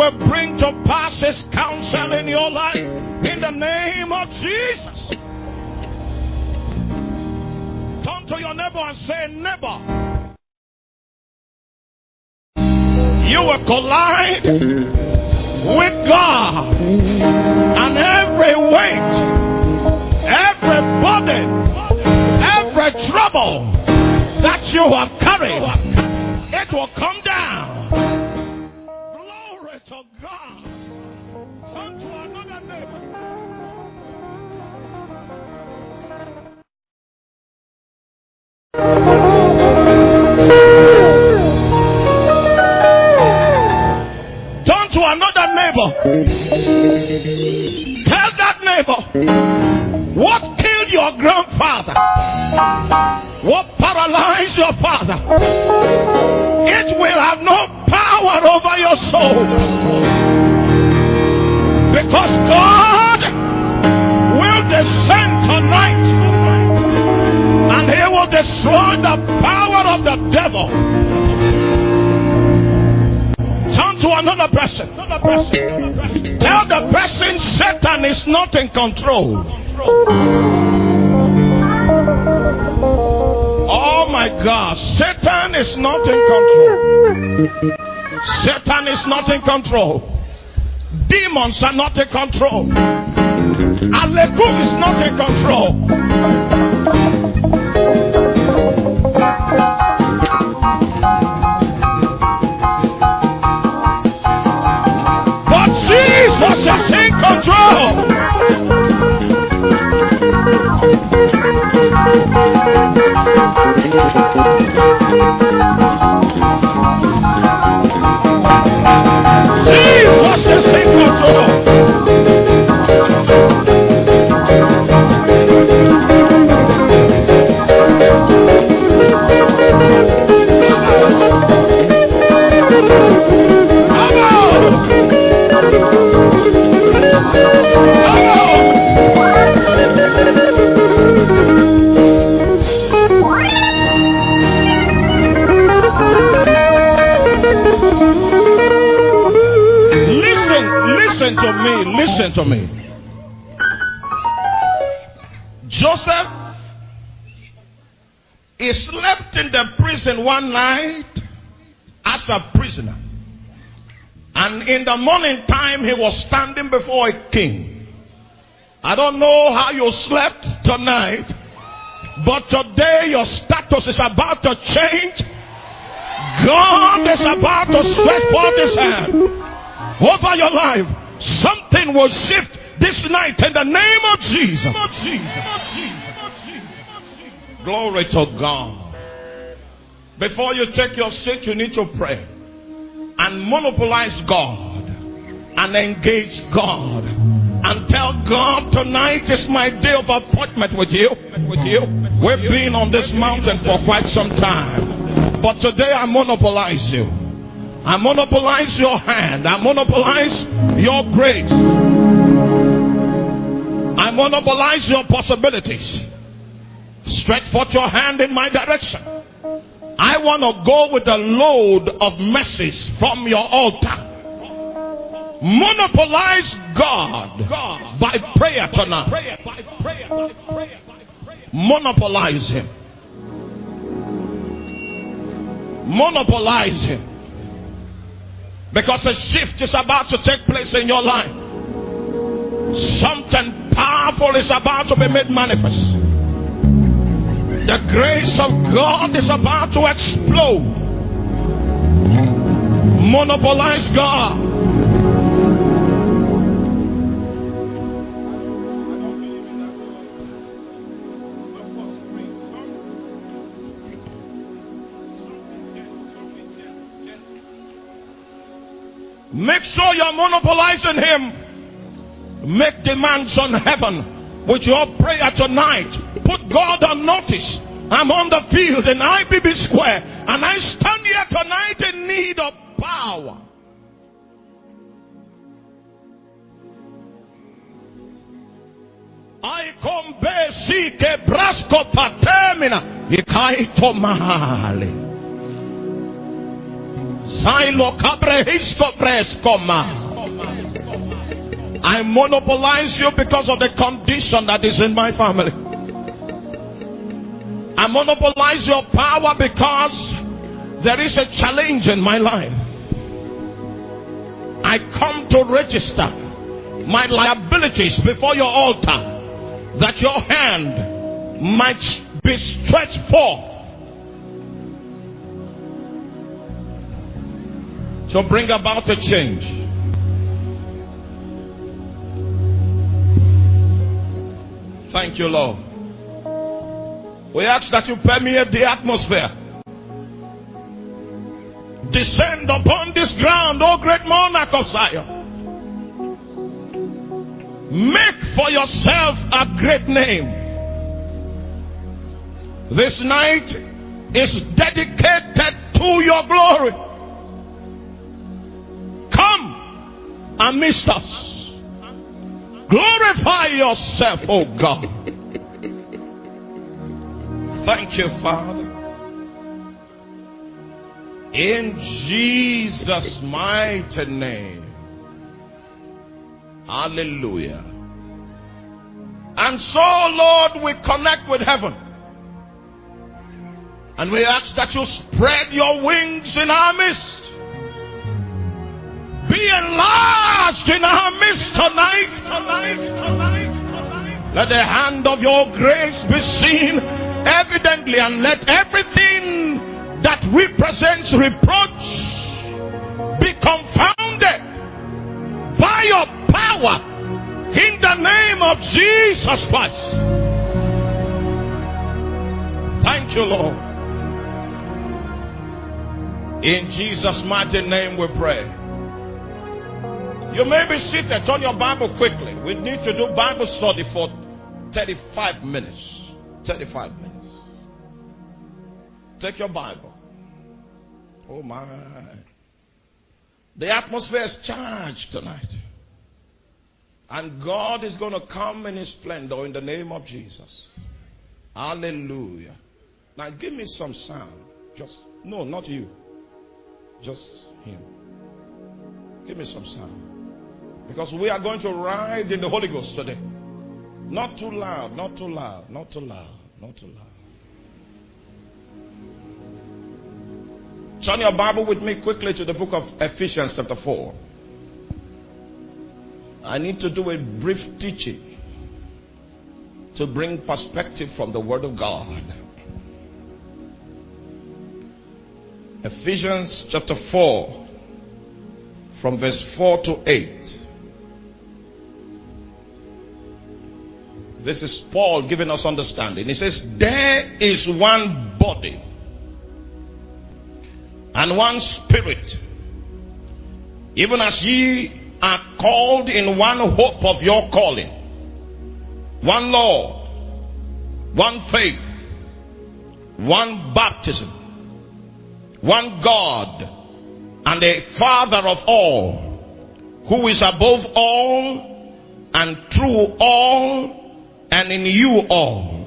will bring to pass his counsel in your life in the name of Jesus. Turn to your neighbor and say, neighbor, you will collide with God, and every weight, every burden, every trouble that you have carried, it will come down. Glory to God. Turn to another neighbor. Turn to another neighbor. Tell that neighbor, what killed your grandfather? What paralyzed your father? It will have no power over your soul. Because God will descend tonight and he will destroy the power of the devil. Turn to another person. Tell the person Satan is not in control. Oh my God, Satan is not in control. Satan is not in control. Demons are not in control. Alekum is not in control. But Jesus is in control. Jesus is in control. Listen to me. Joseph, he slept in the prison one night as a prisoner. And in the morning time, he was standing before a king. I don't know how you slept tonight, but today your status is about to change. God is about to stretch forth his hand over your life. Something will shift this night in the name of Jesus. Glory to God. Before you take your seat, you need to pray and monopolize God and engage God and tell God, tonight is my day of appointment with you. We've been on this mountain for quite some time, but today I monopolize you. I monopolize your hand. I monopolize your grace. I monopolize your possibilities. Stretch forth your hand in my direction. I want to go with a load of messages from your altar. Monopolize God by prayer tonight. Monopolize him. Monopolize him. Because a shift is about to take place in your life. Something powerful is about to be made manifest. The grace of God is about to explode. Monopolize God. Make sure you're monopolizing him. Make demands on heaven with your prayer tonight. Put God on notice. I'm on the field in IBB Square, and I stand here tonight in need of power. I come si ke brasko patemina ikaito mahali I monopolize you because of the condition that is in my family. I monopolize your power because there is a challenge in my life. I come to register my liabilities before your altar, that your hand might be stretched forth to bring about a change. Thank you, Lord. We ask that you permeate the atmosphere. Descend upon this ground, O great monarch of Zion. Make for yourself a great name. This night is dedicated to your glory. Come amidst us. Glorify yourself, O God. Thank you, Father. In Jesus' mighty name. Hallelujah. And so, Lord, we connect with heaven. And we ask that you spread your wings in our midst. Be enlarged in our midst tonight. Let the hand of your grace be seen evidently, and let everything that represents reproach be confounded by your power in the name of Jesus Christ. Thank you, Lord. In Jesus' mighty name we pray. You may be seated. Turn your Bible quickly. We need to do Bible study for 35 minutes. 35 minutes. Take your Bible. Oh my. The atmosphere is charged tonight. And God is going to come in his splendor in the name of Jesus. Hallelujah. Now give me some sound. No, not you. Just him. Give me some sound. Because we are going to ride in the Holy Ghost today. Not too loud, not too loud, not too loud, not too loud. Turn your Bible with me quickly to the book of Ephesians chapter 4. I need to do a brief teaching to bring perspective from the Word of God. Ephesians chapter 4 from verse 4 to 8. This is Paul giving us understanding. He says, there is one body and one spirit, even as ye are called in one hope of your calling, one Lord, one faith, one baptism, one God, and a Father of all, who is above all, and through all, and in you all.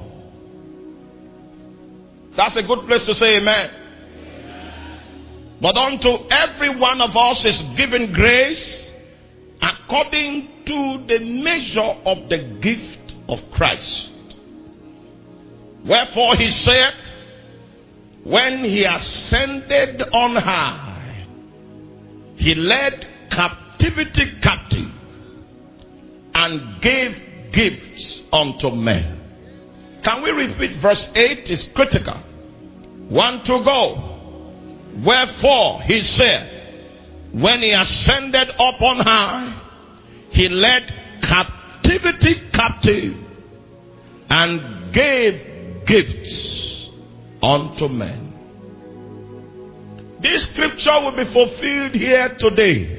That's a good place to say amen. But unto every one of us is given grace according to the measure of the gift of Christ. Wherefore he said, when he ascended on high, he led captivity captive and gave gifts unto men. Can we repeat verse 8? It's critical. 1 to go. Wherefore he said, when he ascended up on high, he led captivity captive and gave gifts unto men. This scripture will be fulfilled here today.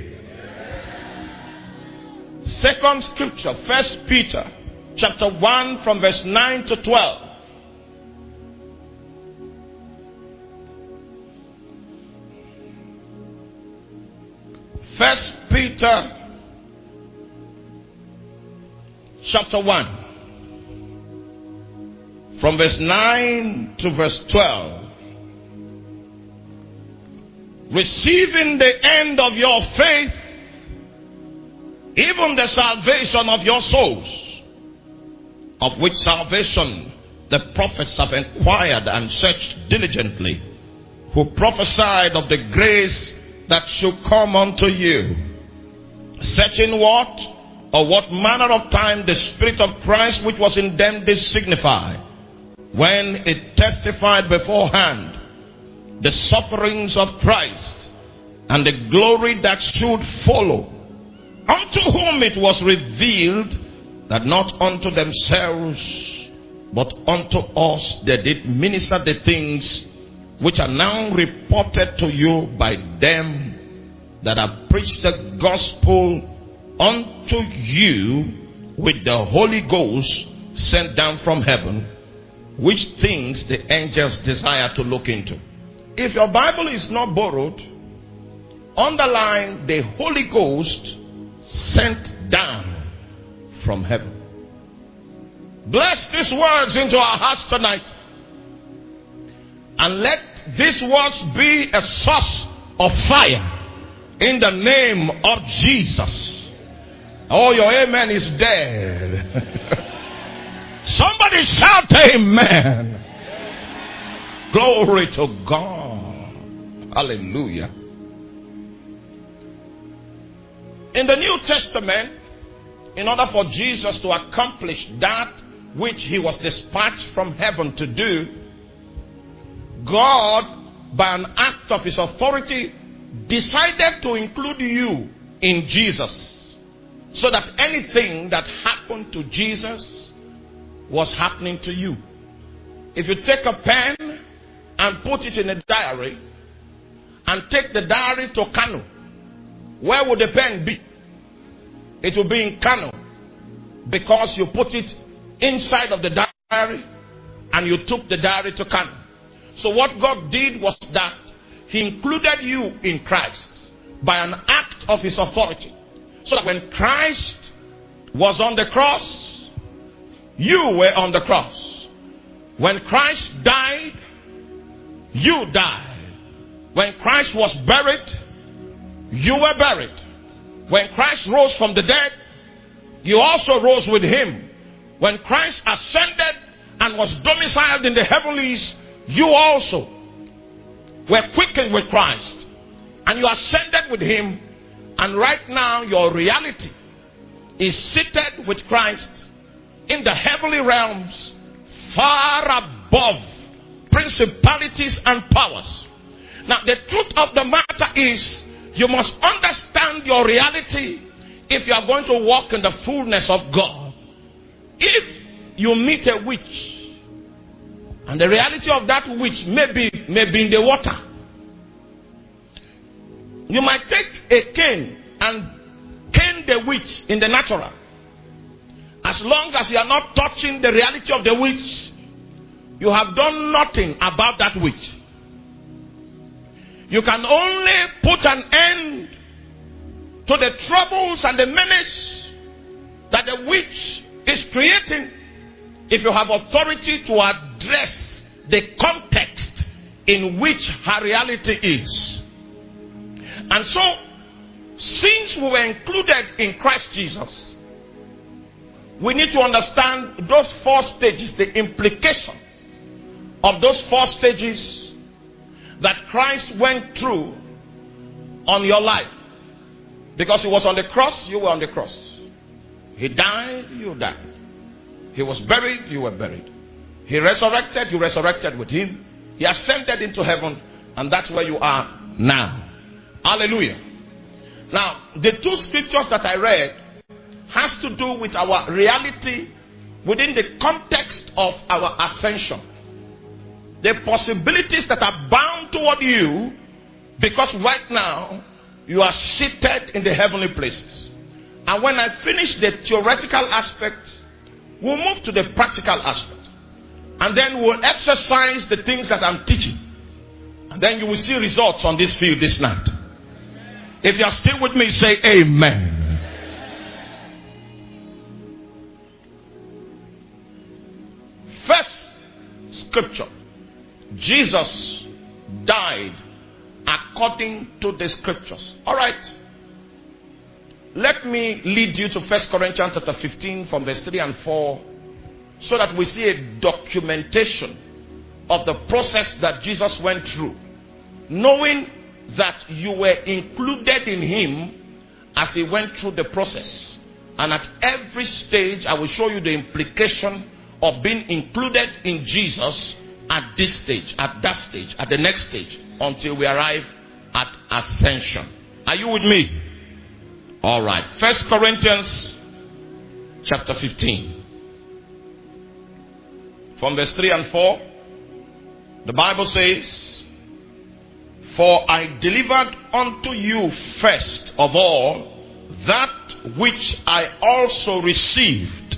Second scripture, 1 Peter chapter 1 from verse 9 to 12. First Peter chapter 1 from verse 9 to verse 12. receiving the end of your faith, even the salvation of your souls, of which salvation the prophets have inquired and searched diligently, who prophesied of the grace that should come unto you, searching what or what manner of time the Spirit of Christ which was in them did signify, when it testified beforehand the sufferings of Christ and the glory that should follow, unto whom it was revealed that not unto themselves but unto us they did minister the things which are now reported to you by them that have preached the gospel unto you with the Holy Ghost sent down from heaven, which things the angels desire to look into. If your Bible is not borrowed, underline the Holy Ghost sent down from heaven. Bless these words into our hearts tonight, and let these words be a source of fire in the name of Jesus. Oh, your amen is dead. Somebody shout amen. Glory to God. Hallelujah. In the New Testament, in order for Jesus to accomplish that which he was dispatched from heaven to do, God, by an act of his authority, decided to include you in Jesus, so that anything that happened to Jesus was happening to you. If you take a pen and put it in a diary and take the diary to Kano, where would the pen be? It will be in Kano, because you put it inside of the diary and you took the diary to Kano. So what God did was that he included you in Christ by an act of his authority, so that when Christ was on the cross, you were on the cross. When Christ died, you died. When Christ was buried, you were buried. When Christ rose from the dead, you also rose with him. When Christ ascended and was domiciled in the heavenlies, you also were quickened with Christ, and you ascended with him. And right now your reality is seated with Christ in the heavenly realms, far above principalities and powers. Now the truth of the matter is, you must understand your reality if you are going to walk in the fullness of God. If you meet a witch, and the reality of that witch may be in the water, you might take a cane and cane the witch in the natural. As long as you are not touching the reality of the witch, you have done nothing about that witch. You can only put an end to the troubles and the menace that the witch is creating if you have authority to address the context in which her reality is. And so, since we were included in Christ Jesus, we need to understand those 4 stages, the implication of those 4 stages that Christ went through on your life. Because he was on the cross, you were on the cross. He died, you died. He was buried, you were buried. He resurrected, you resurrected with him. He ascended into heaven, and that's where you are now. Hallelujah. Now, the 2 scriptures that I read has to do with our reality within the context of our ascension. The possibilities that are bound toward you, because right now you are seated in the heavenly places. And when I finish the theoretical aspect, we'll move to the practical aspect. And then we'll exercise the things that I'm teaching. And then you will see results on this field this night. If you are still with me, say amen. First scripture. Jesus died according to the scriptures. All right. Let me lead you to 1 Corinthians chapter 15 from verse 3 and 4 so that we see a documentation of the process that Jesus went through, knowing that you were included in him as he went through the process. And at every stage, I will show you the implication of being included in Jesus at this stage, at that stage, at the next stage, until we arrive at ascension. Are you with me? All right. 1 Corinthians chapter 15. From verse 3 and 4, the Bible says, "For I delivered unto you first of all that which I also received,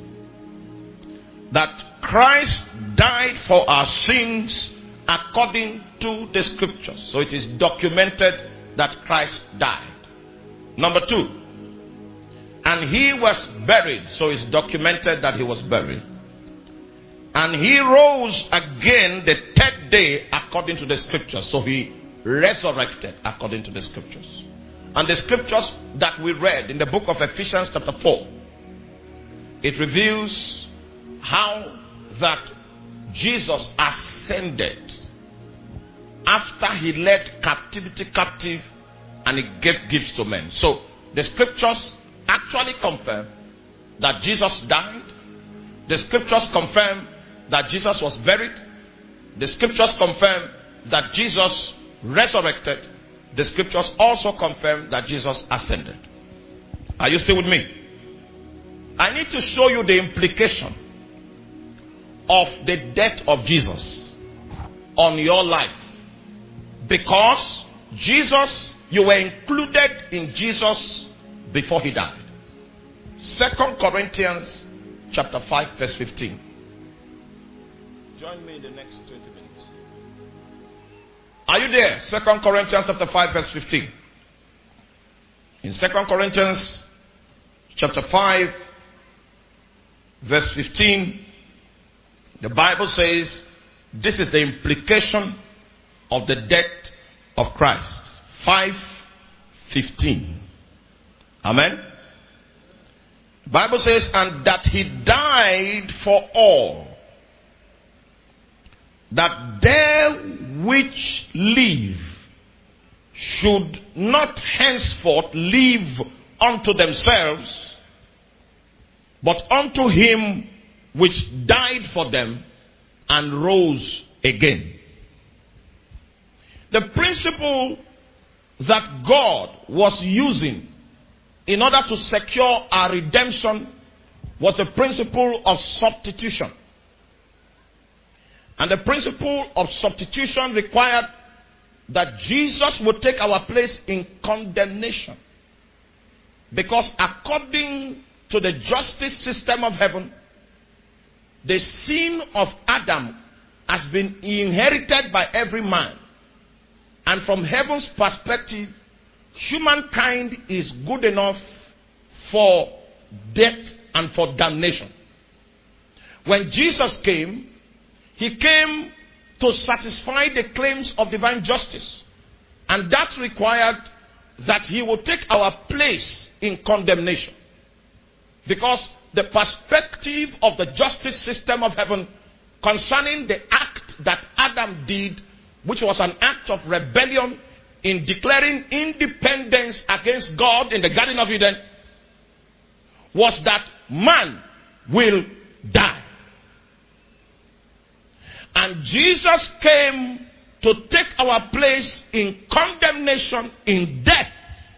that Christ died for our sins according to the scriptures." So it is documented that Christ died. Number 2, and he was buried. So it's documented that he was buried. And he rose again the third day according to the scriptures. So he resurrected according to the scriptures. And the scriptures that we read in the book of Ephesians chapter 4, it reveals how that Jesus ascended after he led captivity captive and he gave gifts to men. So the scriptures actually confirm that Jesus died. The scriptures confirm that Jesus was buried. The scriptures confirm that Jesus resurrected. The scriptures also confirm that Jesus ascended. Are you still with me? I need to show you the implication of the death of Jesus on your life. Because Jesus, you were included in Jesus before he died. 2 Corinthians chapter 5 verse 15. Join me in the next 20 minutes. Are you there? 2 Corinthians chapter 5 verse 15. In 2 Corinthians chapter 5 verse 15, the Bible says this is the implication of the death of Christ. 5:15. Amen. The Bible says, and that he died for all, that they which live should not henceforth live unto themselves, but unto him which died for them and rose again. The principle that God was using in order to secure our redemption was the principle of substitution. And the principle of substitution required that Jesus would take our place in condemnation. Because according to the justice system of heaven, the sin of Adam has been inherited by every man. And from heaven's perspective, humankind is good enough for death and for damnation. When Jesus came, he came to satisfy the claims of divine justice. And that required that he would take our place in condemnation. Because the perspective of the justice system of heaven concerning the act that Adam did, which was an act of rebellion in declaring independence against God in the Garden of Eden, was that man will die. And Jesus came to take our place in condemnation, in death.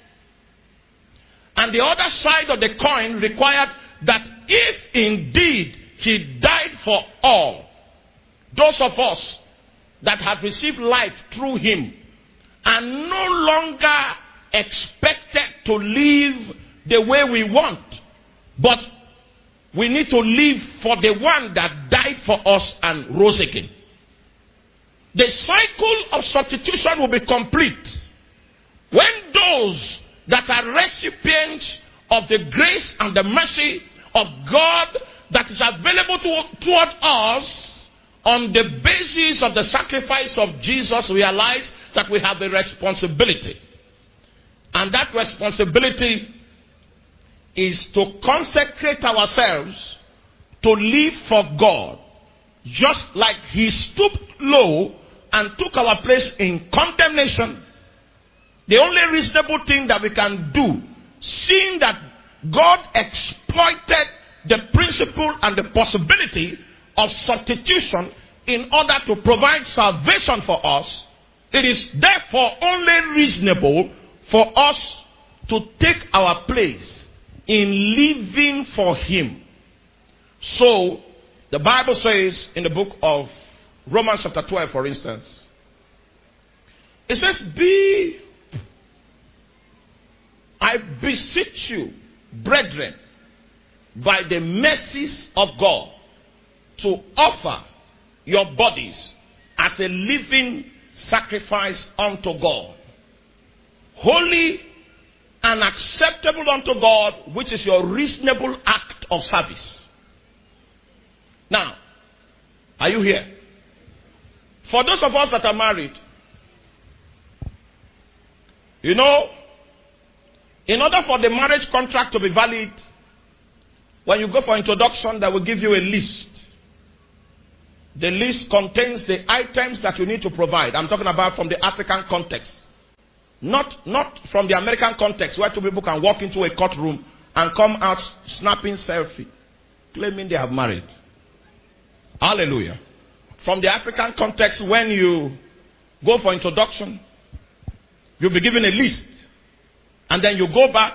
And the other side of the coin required that if indeed he died for all, those of us that have received life through him are no longer expected to live the way we want, but we need to live for the one that died for us and rose again. The cycle of substitution will be complete when those that are recipients of the grace and the mercy of God that is available toward us on the basis of the sacrifice of Jesus realize that we have a responsibility. And that responsibility is to consecrate ourselves to live for God. Just like he stooped low and took our place in condemnation, the only reasonable thing that we can do, seeing that God exploited the principle and the possibility of substitution in order to provide salvation for us, it is therefore only reasonable for us to take our place in living for him. So, the Bible says in the book of Romans chapter 12, for instance, it says, I beseech you, brethren, by the mercies of God, to offer your bodies as a living sacrifice unto God, holy and acceptable unto God, which is your reasonable act of service. Now, are you here? For those of us that are married, you know, in order for the marriage contract to be valid, when you go for introduction, they will give you a list. The list contains the items that you need to provide. I'm talking about from the African context. Not from the American context, where two people can walk into a courtroom and come out snapping selfie, claiming they have married. Hallelujah. From the African context, when you go for introduction, you'll be given a list. And then you go back.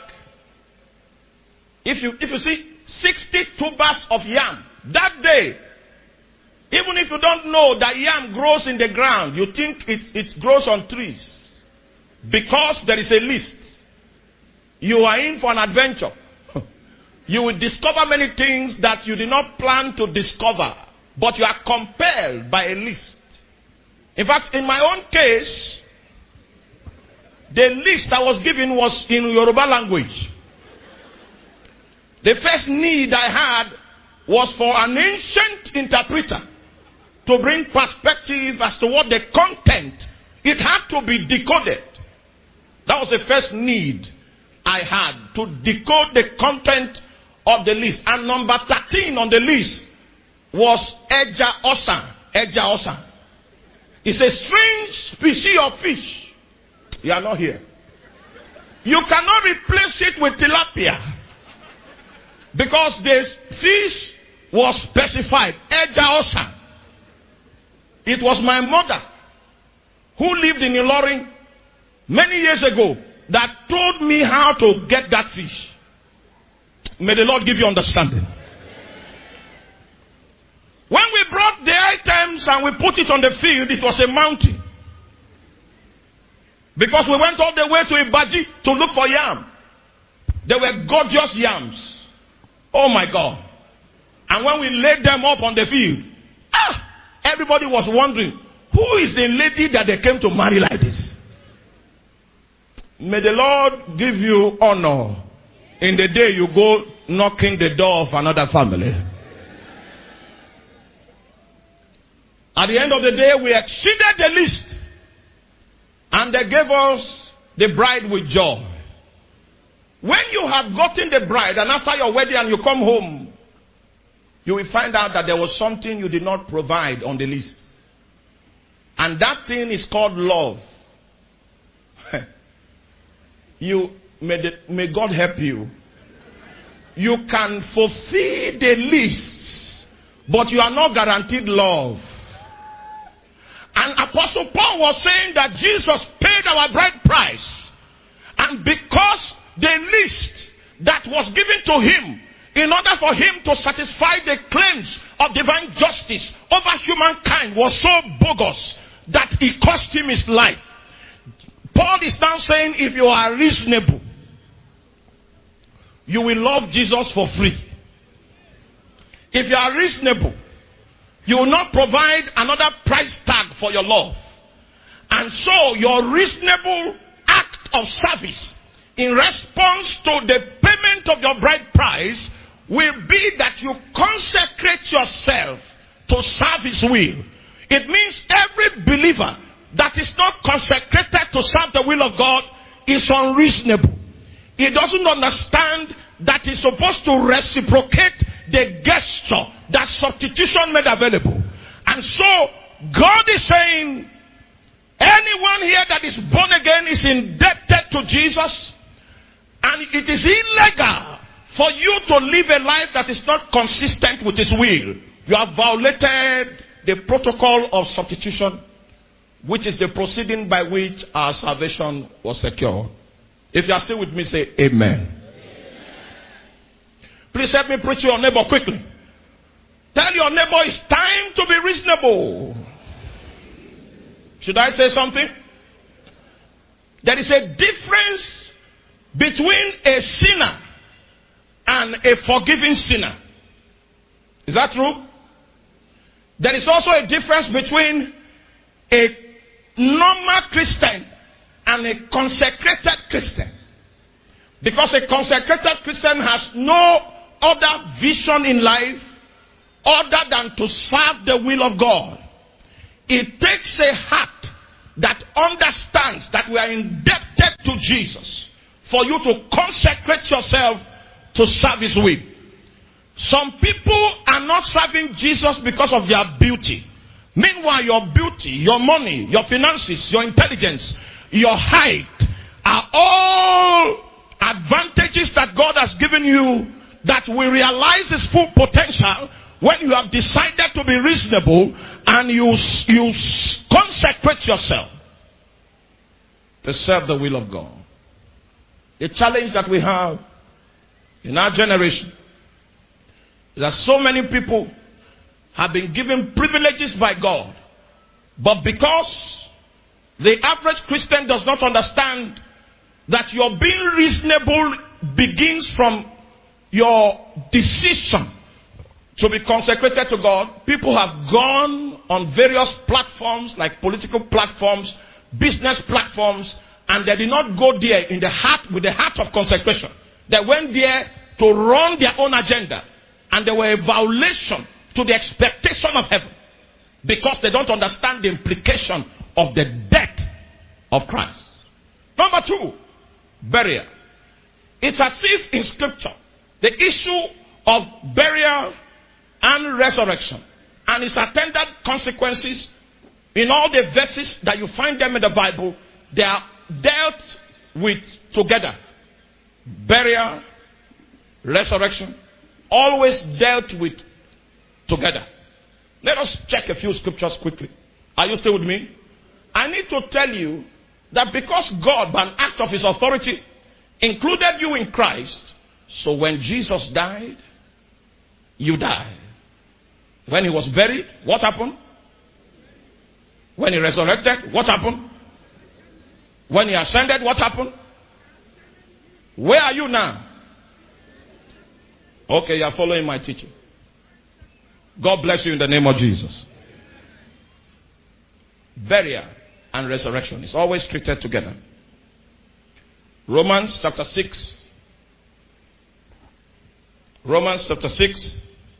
If you see 60 tubers of yam that day, even if you don't know that yam grows in the ground, you think it grows on trees. Because there is a list. You are in for an adventure. You will discover many things that you did not plan to discover. But you are compelled by a list. In fact, in my own case, the list I was given was in Yoruba language. The first need I had was for an ancient interpreter to bring perspective as to what the content, it had to be decoded. That was the first need I had, to decode the content of the list. And number 13 on the list was Eja Osa. Eja Osa. It's a strange species of fish. You are not here. You cannot replace it with tilapia. Because the fish was specified. Eja Osa. It was my mother who lived in Ilorin many years ago that told me how to get that fish. May the Lord give you understanding. When we brought the items and we put it on the field, it was a mountain. Because we went all the way to Ibaji to look for yam. They were gorgeous yams. Oh my God. And when we laid them up on the field, everybody was wondering, who is the lady that they came to marry like this? May the Lord give you honor in the day you go knocking the door of another family. At the end of the day, we exceeded the list. And they gave us the bride with joy. When you have gotten the bride, and after your wedding and you come home, you will find out that there was something you did not provide on the list. And that thing is called love. May God help you. You can fulfill the list, but you are not guaranteed love. And Apostle Paul was saying that Jesus paid our bride price. And because the list that was given to him, in order for him to satisfy the claims of divine justice over humankind, was so bogus that it cost him his life. Paul is now saying, if you are reasonable, you will love Jesus for free. If you are reasonable, you will not provide another price tag for your love. And so your reasonable act of service in response to the payment of your bride price will be that you consecrate yourself to serve his will. It means every believer that is not consecrated to serve the will of God is unreasonable. He doesn't understand that he's supposed to reciprocate the gesture that substitution made available. And so God is saying, anyone here that is born again is indebted to Jesus, and it is illegal for you to live a life that is not consistent with his will. You have violated the protocol of substitution, which is the proceeding by which our salvation was secured. If you are still with me, say amen. Please help me preach to your neighbor quickly. Tell your neighbor it's time to be reasonable. Should I say something? There is a difference between a sinner and a forgiving sinner. Is that true? There is also a difference between a normal Christian and a consecrated Christian. Because a consecrated Christian has no other vision in life other than to serve the will of God. It takes a heart that understands that we are indebted to Jesus for you to consecrate yourself to serve his will. Some people are not serving Jesus because of their beauty. Meanwhile, your beauty, your money, your finances, your intelligence, your height are all advantages that God has given you that will realize his full potential when you have decided to be reasonable and you consecrate yourself to serve the will of God. The challenge that we have in our generation is that so many people have been given privileges by God, but because the average Christian does not understand that your being reasonable begins from your decision to be consecrated to God, people have gone on various platforms like political platforms, business platforms, and they did not go there in the heart with the heart of consecration. They went there to run their own agenda, and they were a violation to the expectation of heaven because they don't understand the implication of the death of Christ. Number two, burial. It's as if in scripture the issue of burial and resurrection and its attendant consequences, in all the verses that you find them in the Bible, they are dealt with together. Burial, resurrection, always dealt with together. Let us check a few scriptures quickly. Are you still with me? I need to tell you that because God, by an act of his authority, included you in Christ, so when Jesus died, you died. When he was buried, what happened? When he resurrected, what happened? When he ascended, what happened? Where are you now? Okay, you are following my teaching. God bless you in the name of Jesus. Burial and resurrection is always treated together. Romans chapter 6. Romans chapter 6.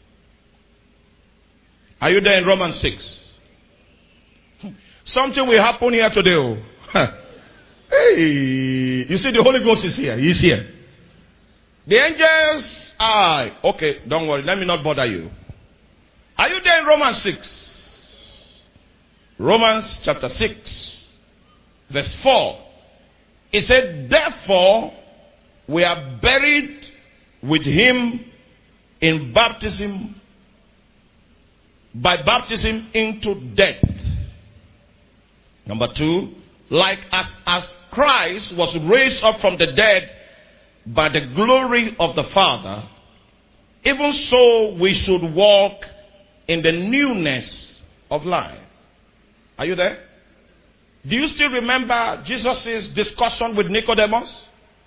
Are you there in Romans 6? Something will happen here today. Oh. Hey, you see the Holy Ghost is here. He's here. The angels are... Okay, don't worry. Let me not bother you. Are you there in Romans 6? Romans chapter 6, verse 4. It said, therefore, we are buried with him in baptism, by baptism into death. Number 2, like as Christ was raised up from the dead by the glory of the Father, even so we should walk in the newness of life. Are you there? Do you still remember Jesus' discussion with Nicodemus?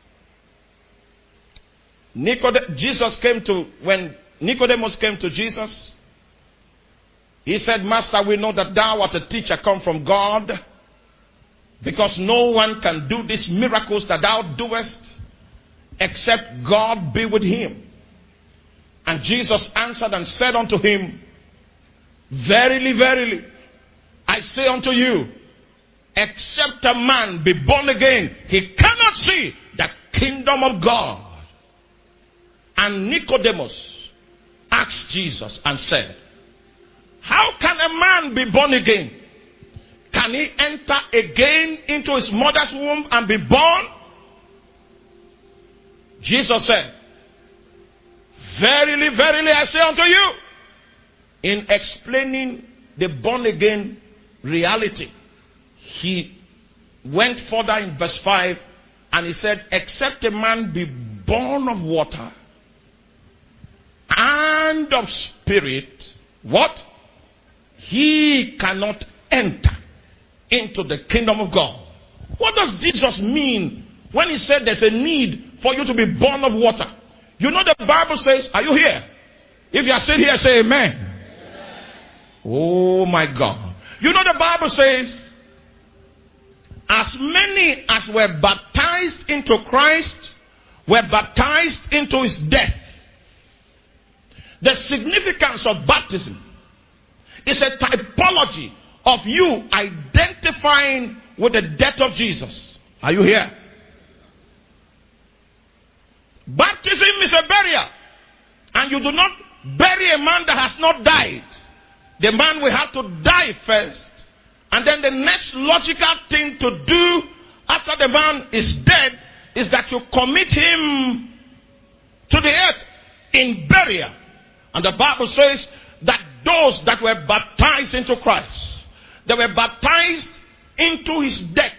When Nicodemus came to Jesus, he said, Master, we know that thou art a teacher come from God, because no one can do these miracles that thou doest except God be with him. And Jesus answered and said unto him, verily, verily, I say unto you, except a man be born again, he cannot see the kingdom of God. And Nicodemus asked Jesus and said, how can a man be born again? Can he enter again into his mother's womb and be born? Jesus said, verily, verily, I say unto you, in explaining the born again reality, he went further in verse 5 and he said, except a man be born of water and of spirit, what? He cannot enter into the kingdom of God. What does Jesus mean when he said there's a need for you to be born of water? You know the Bible says, are you here? If you are sitting here, say amen. Amen. Oh my God. You know the Bible says, as many as were baptized into Christ were baptized into his death. The significance of baptism is a typology of you identifying with the death of Jesus. Are you here? Baptism is a burial. And you do not bury a man that has not died. The man will have to die first. And then the next logical thing to do after the man is dead is that you commit him to the earth in burial. And the Bible says that those that were baptized into Christ, they were baptized into his death.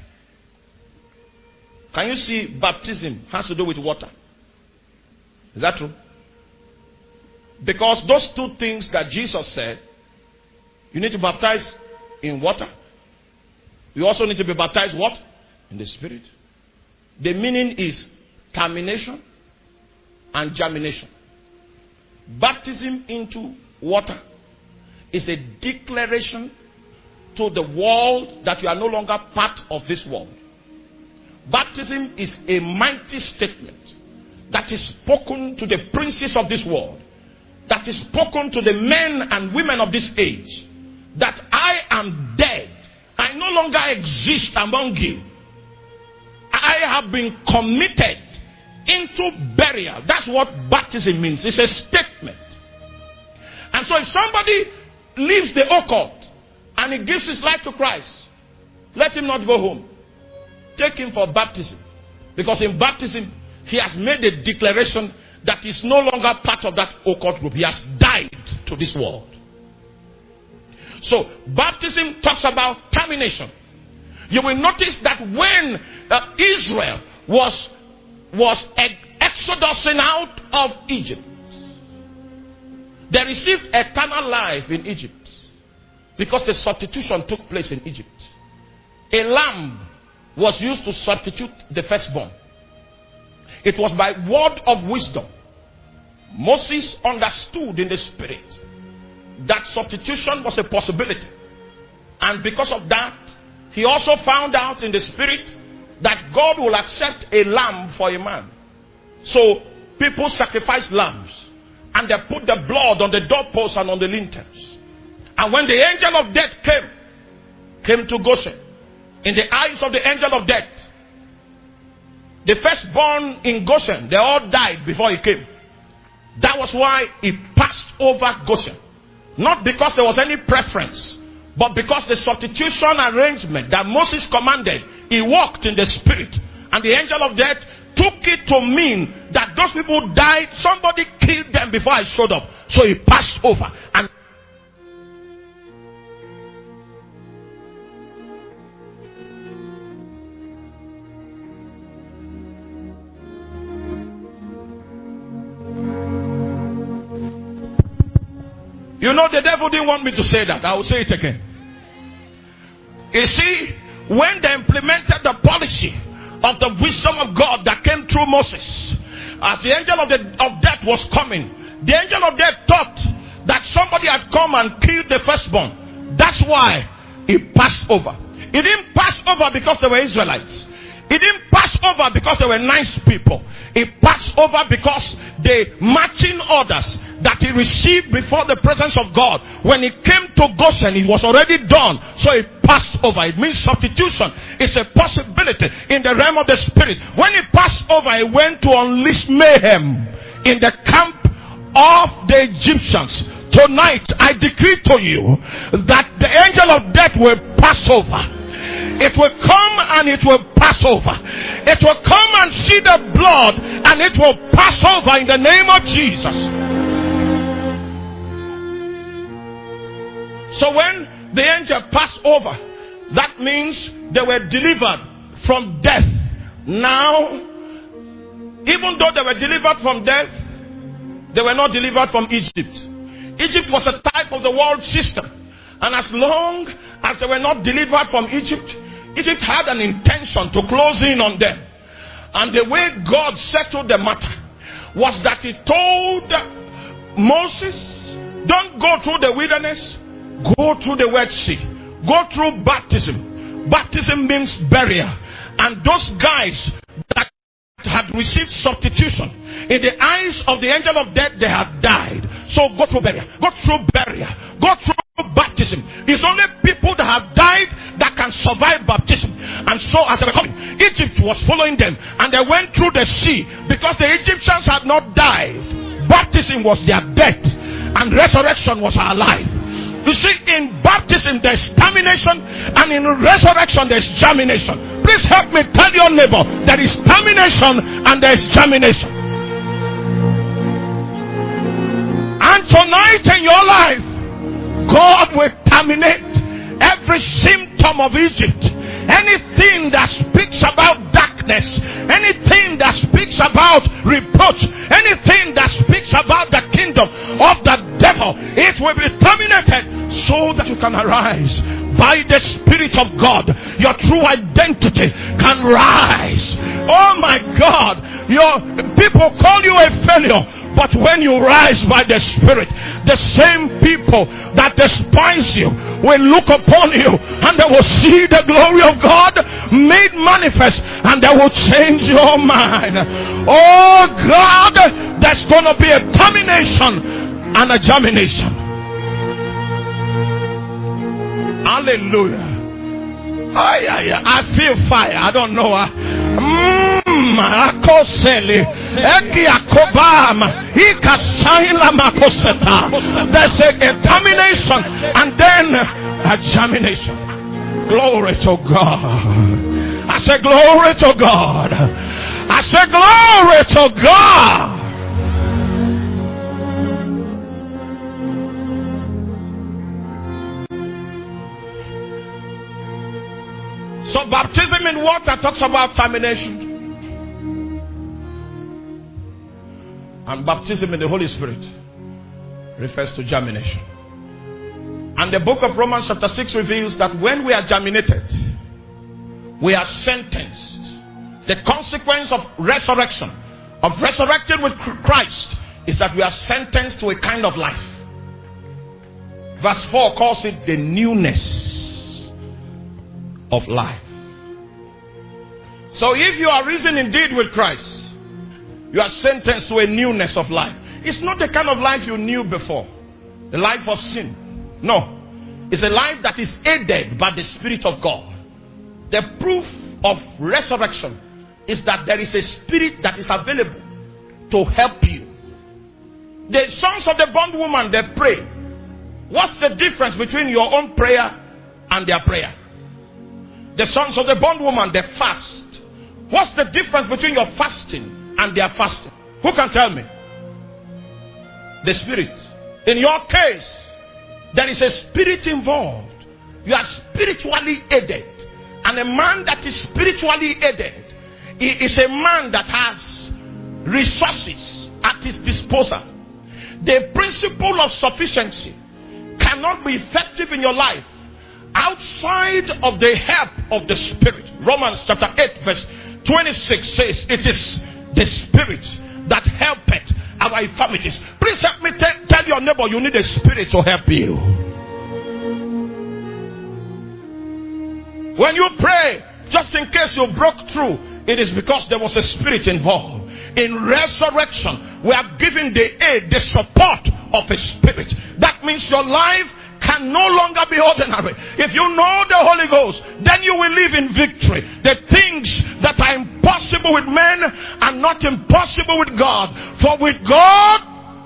Can you see baptism has to do with water? Is that true? Because those two things that Jesus said, you need to baptize in water. You also need to be baptized what? In the Spirit. The meaning is termination and germination. Baptism into water is a declaration to the world that you are no longer part of this world. Baptism is a mighty statement that is spoken to the princes of this world, that is spoken to the men and women of this age, that I am dead. I no longer exist among you. I have been committed into burial. That's what baptism means. It's a statement. And so if somebody leaves the occult and he gives his life to Christ, let him not go home. Take him for baptism. Because in baptism, he has made a declaration that he's no longer part of that occult group. He has died to this world. So baptism talks about termination. You will notice that when Israel was exodusing out of Egypt, they received eternal life in Egypt because the substitution took place in Egypt. A lamb was used to substitute the firstborn. It was by word of wisdom. Moses understood in the spirit that substitution was a possibility. And because of that, he also found out in the spirit that God will accept a lamb for a man. So people sacrifice lambs and they put the blood on the doorposts and on the lintels. And when the angel of death came to Goshen, in the eyes of the angel of death, the firstborn in Goshen, they all died before he came. That was why he passed over Goshen. Not because there was any preference, but because the substitution arrangement that Moses commanded, he walked in the spirit. And the angel of death took it to mean that those people died, somebody killed them before I showed up. So he passed over. And you know, the devil didn't want me to say that. I will say it again. You see, when they implemented the policy of the wisdom of God that came through Moses, as the angel of death was coming, the angel of death thought that somebody had come and killed the firstborn. That's why he passed over. He didn't pass over because they were Israelites. He didn't pass over because they were nice people. He passed over because the marching orders that he received before the presence of God, when he came to Goshen, it was already done. So he passed over. It means substitution is a possibility in the realm of the spirit. When he passed over, he went to unleash mayhem in the camp of the Egyptians. Tonight, I decree to you that the angel of death will pass over. It will come and it will pass over. It will come and see the blood and it will pass over in the name of Jesus. So when the angel passed over, that means they were delivered from death. Now, even though they were delivered from death, they were not delivered from Egypt. Egypt was a type of the world system. And as long as they were not delivered from Egypt, Egypt had an intention to close in on them. And the way God settled the matter was that he told Moses, don't go through the wilderness, go through the Red Sea, go through baptism. Baptism means burial. And those guys that had received substitution, in the eyes of the angel of death, they have died. So go through burial, go through burial, go through baptism. It's only people that have died that can survive baptism. And so as they were coming, Egypt was following them, and they went through the sea because the Egyptians had not died. Baptism was their death, and resurrection was our life. You see, in baptism there's termination, and in resurrection there's germination. Please help me tell your neighbor, there is termination and there is germination. And tonight in your life, God will terminate every symptom of Egypt. Anything that speaks about darkness, anything that speaks about reproach, anything that speaks about the kingdom of the devil, it will be terminated so that you can arise by the Spirit of God. Your true identity can rise. Oh my God, your people call you a failure, but when you rise by the Spirit, the same people that despise you will look upon you and they will see the glory of God made manifest, and they will change your mind. Oh God, there's going to be a termination and a germination. Hallelujah. I feel fire. I don't know. There's a termination and then a germination. Glory to God. I say glory to God. I say glory to God. So baptism in water talks about termination. And baptism in the Holy Spirit refers to germination. And the book of Romans chapter 6 reveals that when we are germinated, we are sentenced. The consequence of resurrection, of resurrecting with Christ, is that we are sentenced to a kind of life. Verse 4 calls it the newness of life. So if you are risen indeed with Christ, you are sentenced to a newness of life. It's not the kind of life you knew before, the life of sin. No, it's a life that is aided by the Spirit of God. The proof of resurrection is that there is a spirit that is available to help you. The sons of the bondwoman, they pray. What's the difference between your own prayer and their prayer? The sons of the bondwoman, they fast. What's the difference between your fasting and their fasting? Who can tell me? The Spirit. In your case, there is a spirit involved. You are spiritually aided. And a man that is spiritually aided is a man that has resources at his disposal. The principle of sufficiency cannot be effective in your life outside of the help of the Spirit. Romans chapter 8 verse 26 says, it is the Spirit that helpeth our infirmities. Please help me tell your neighbor, you need a Spirit to help you. When you pray, just in case you broke through, it is because there was a Spirit involved. In resurrection, we are given the aid, the support of a Spirit. That means your life can no longer be ordinary. If you know the Holy Ghost, then you will live in victory. The things that are impossible with men are not impossible with God. For with God,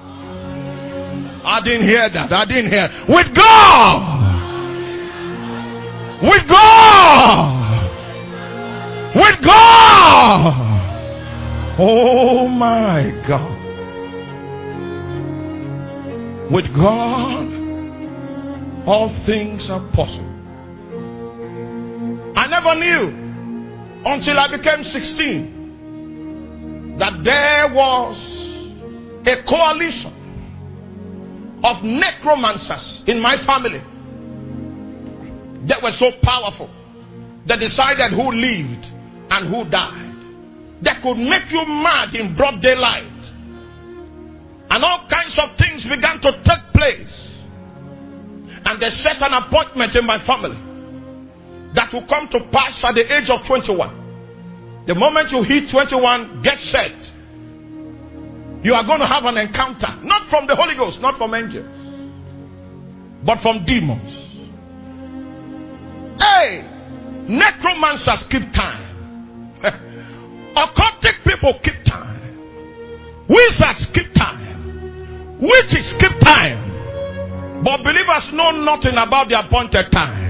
I didn't hear that. I didn't hear. With God. With God. With God. Oh my God. With God, all things are possible. I never knew until I became 16 that there was a coalition of necromancers in my family that were so powerful. They decided who lived and who died. They could make you mad in broad daylight. And all kinds of things began to take place. And they set an appointment in my family that will come to pass at the age of 21. The moment you hit 21, get set. You are going to have an encounter. Not from the Holy Ghost, not from angels, but from demons. Hey, necromancers keep time. Occultic people keep time. Wizards keep time. Witches keep time. But believers know nothing about the appointed time.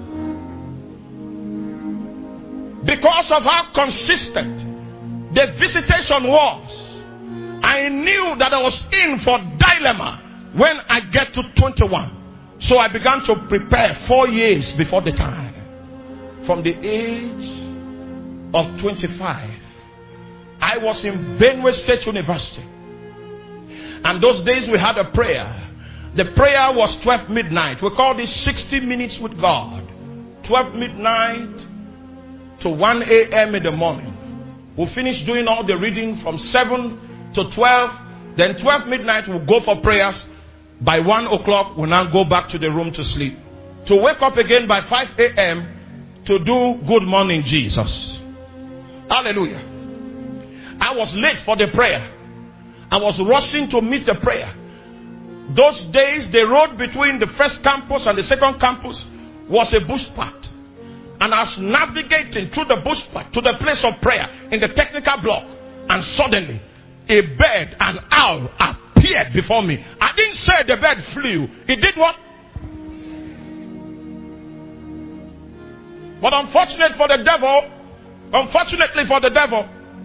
Because of how consistent the visitation was, I knew that I was in for dilemma when I get to 21. So I began to prepare 4 years before the time. From the age of 25, I was in Benue State University. And those days we had a prayer. The prayer was 12 midnight. We called it 60 minutes with God. 12 midnight to 1 a.m. in the morning. We'll finish doing all the reading from 7 to 12. Then 12 midnight we'll go for prayers. By 1 o'clock we'll now go back to the room to sleep. To wake up again by 5 a.m. to do good morning Jesus. Hallelujah. I was late for the prayer. I was rushing to meet the prayer. Those days, the road between the first campus and the second campus was a bush path. And I was navigating through the bush path to the place of prayer in the technical block. And suddenly, a bird, an owl, appeared before me. I didn't say the bird flew. It did what? But unfortunately for the devil,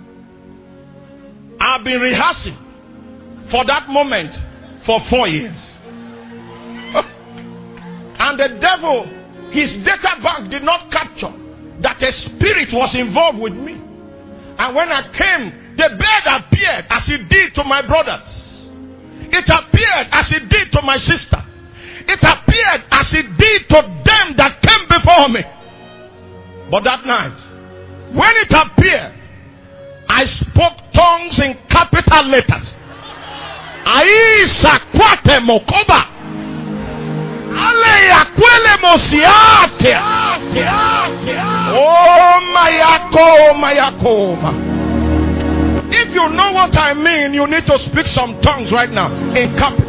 I've been rehearsing for that moment for 4 years. And the devil, his data bank did not capture that a spirit was involved with me. And when I came, the bird appeared as it did to my brothers. It appeared as it did to my sister. It appeared as it did to them that came before me. But that night, when it appeared, I spoke tongues in capital letters. Aisa kwate mokoba. Ale yakwele mosiate. Oh mayako. If you know what I mean, you need to speak some tongues right now. In capital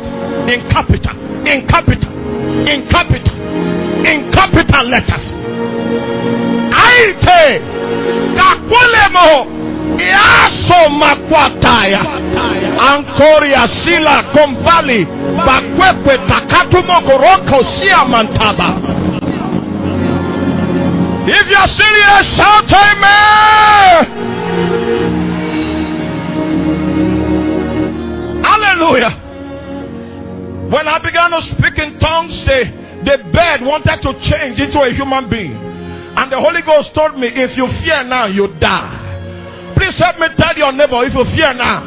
letters. Aite kakwele mo. Iaso makwataya Ankoria sila kombali Bakwekwe takatu mokoroko siya mantaba. If you're serious, shout amen. Hallelujah. When I began to speak in tongues, the bird wanted to change into a human being. And the Holy Ghost told me, if you fear now, you die. Please help me tell your neighbor, if you fear now,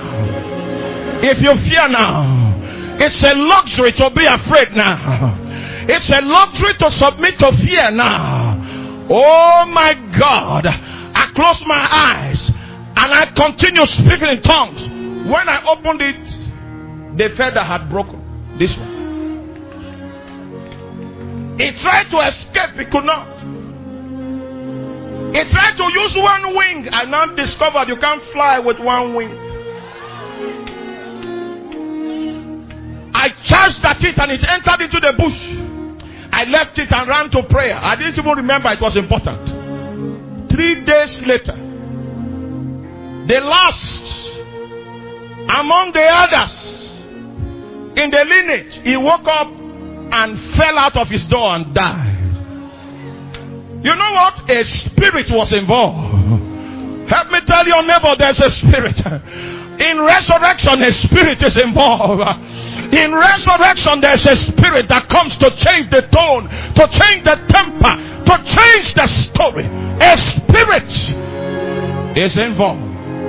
it's a luxury to be afraid now. It's a luxury to submit to fear now. Oh my God. I closed my eyes and I continued speaking in tongues. When I opened it, the feather had broken. This one. He tried to escape, he could not. He tried to use one wing. I now discovered you can't fly with one wing. I charged at it and it entered into the bush. I left it and ran to prayer. I didn't even remember it was important. 3 days later, the last among the others in the lineage, he woke up and fell out of his door and died. You know what? A spirit was involved. Help me tell your neighbor, there's a spirit. In resurrection, a spirit is involved. In resurrection, there's a spirit that comes to change the tone, to change the temper, to change the story. A spirit is involved.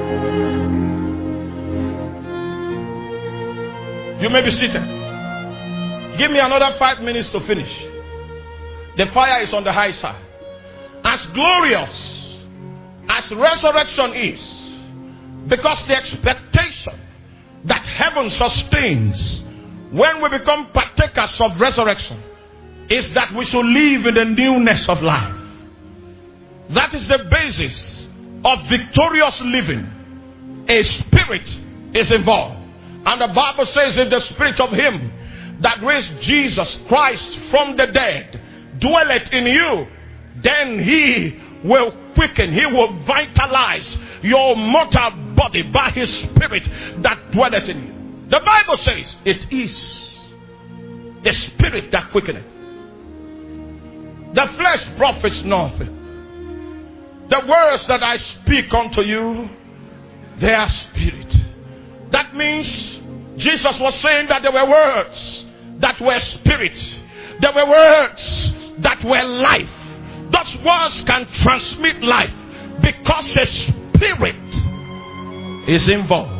You may be seated. Give me another 5 minutes to finish. The fire is on the high side. As glorious as resurrection is, because the expectation that heaven sustains when we become partakers of resurrection is that we should live in the newness of life. That is the basis of victorious living. A spirit is involved. And the Bible says, if the spirit of him that raised Jesus Christ from the dead dwelleth in you, then he will quicken, he will vitalize your mortal body by his spirit that dwelleth in you. The Bible says it is the spirit that quickeneth. The flesh profits nothing. The words that I speak unto you, they are spirit. That means Jesus was saying that there were words that were spirit. There were words that were life. Those words can transmit life because a spirit is involved.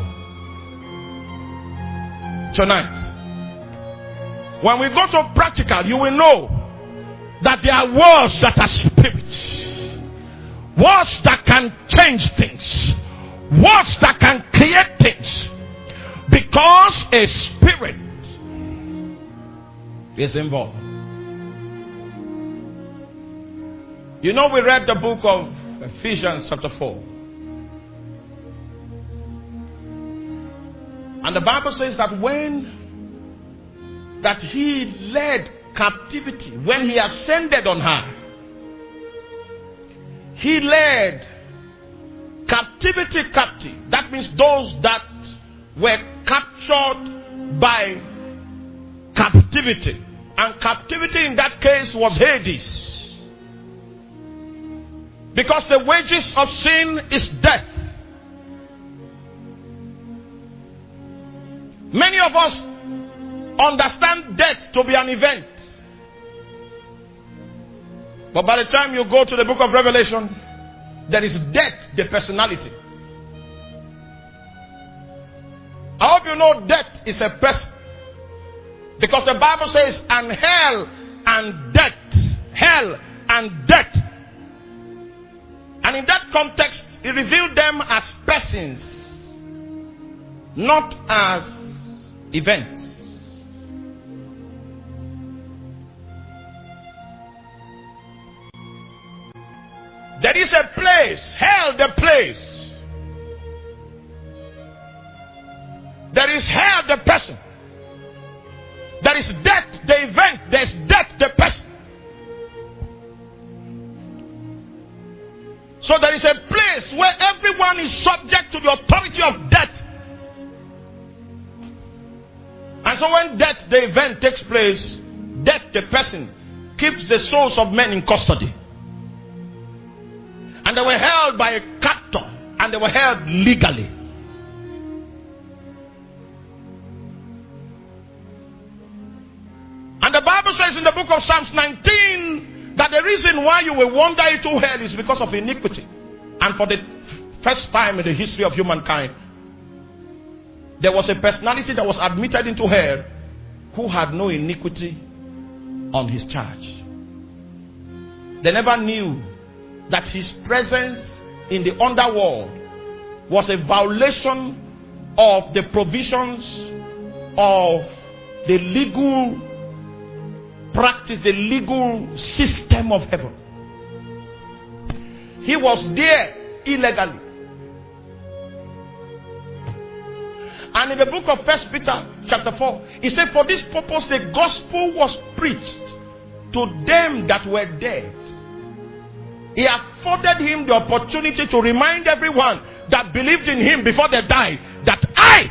Tonight, when we go to practical, you will know that there are words that are spirit. Words that can change things. Words that can create things. Because a spirit is involved. You know, we read the book of Ephesians chapter 4. And the Bible says that that he led captivity, when he ascended on high, he led captivity captive. That means those that were captured by captivity. And captivity in that case was Hades. Because the wages of sin is death. Many of us understand death to be an event. But by the time you go to the book of Revelation, there is death, the personality. I hope you know death is a person. Because the Bible says, and hell and death. Hell and death. And in that context, he revealed them as persons, not as events. There is a place, hell the place. There is hell the person. There is death the event. There is death the person. So there is a place where everyone is subject to the authority of death. And so when death the event takes place, death the person keeps the souls of men in custody. And they were held by a captor, and they were held legally. And the Bible says in the book of Psalms 19 that the reason why you will wander into hell is because of iniquity. And for the first time in the history of humankind, there was a personality that was admitted into hell who had no iniquity on his charge. They never knew that his presence in the underworld was a violation of the provisions of the legal practice, the legal system of heaven. He was there illegally. And in the book of 1 Peter chapter 4, he said, for this purpose the gospel was preached to them that were dead. He afforded him the opportunity to remind everyone that believed in him before they died that I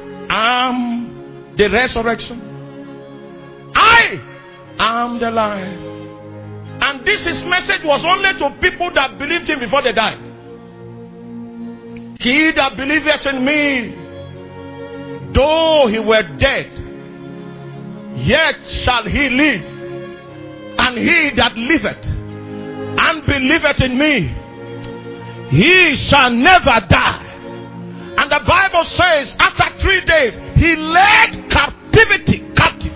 am the resurrection. I am the life. And this his message was only to people that believed him before they died. He that believeth in me, though he were dead, yet shall he live. And he that liveth and believeth in me, he shall never die. And the Bible says after 3 days he led captivity captive.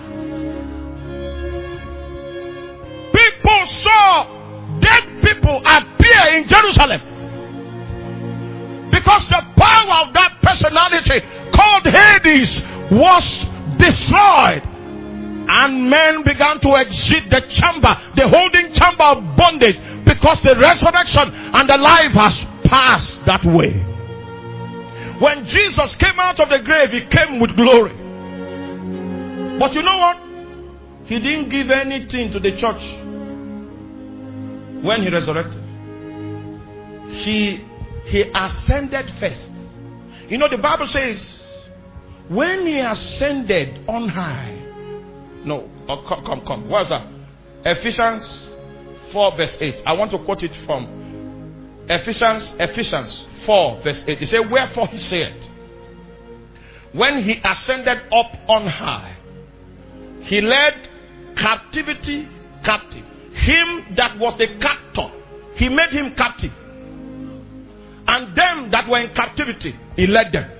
People saw dead people appear in Jerusalem because the power of that personality called Hades was destroyed. And men began to exit the chamber, the holding chamber of bondage, because the resurrection and the life has passed that way. When Jesus came out of the grave, he came with glory. But you know what? He didn't give anything to the church when he resurrected. He ascended first. You know, the Bible says, when he ascended on high. No, come. What's that? Ephesians 4 verse 8. I want to quote it from Ephesians 4 verse 8. He said, wherefore he said, when he ascended up on high, he led captivity captive. Him that was the captor, he made him captive. And them that were in captivity, he led them.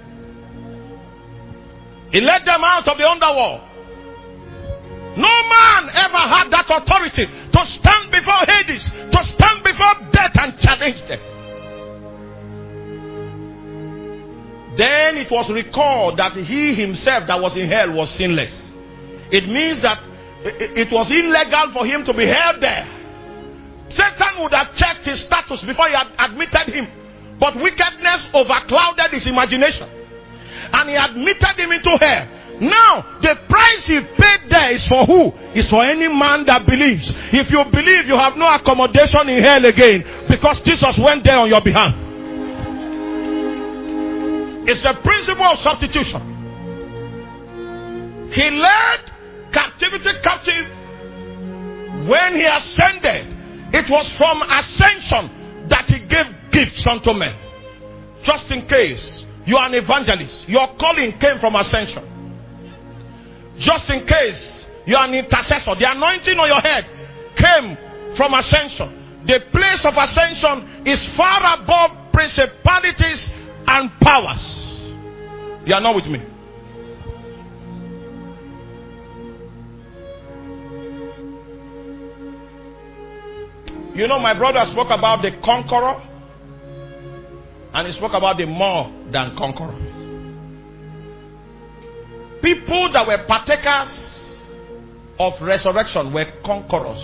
He led them out of the underworld. No man ever had that authority to stand before Hades, to stand before death and challenge them. Then it was recalled that he himself that was in hell was sinless. It means that it was illegal for him to be held there. Satan would have checked his status before he had admitted him. But wickedness overclouded his imagination. And he admitted him into hell. Now, the price he paid there is for who? It's for any man that believes. If you believe, you have no accommodation in hell again, because Jesus went there on your behalf. It's the principle of substitution. He led captivity captive when he ascended. It was from ascension that he gave gifts unto men. Just in case you are an evangelist, your calling came from ascension. Just in case you are an intercessor, the anointing on your head came from ascension. The place of ascension is far above principalities and powers. You are not with me? You know, my brother spoke about the conqueror, and he spoke about the more than conqueror. People that were partakers of resurrection were conquerors,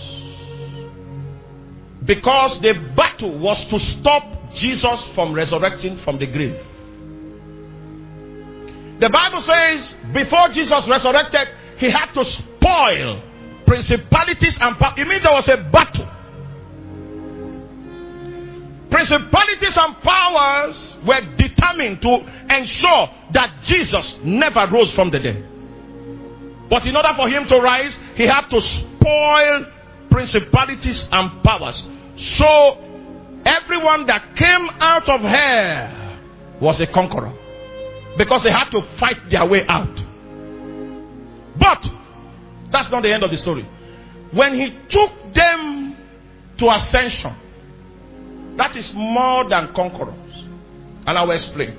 because the battle was to stop Jesus from resurrecting from the grave. The Bible says before Jesus resurrected, he had to spoil principalities and powers. It means there was a battle. Principalities and powers were determined to ensure that Jesus never rose from the dead. But in order for him to rise, he had to spoil principalities and powers. So everyone that came out of hell was a conqueror, because they had to fight their way out. But that's not the end of the story. When he took them to ascension, that is more than conquerors. And I will explain.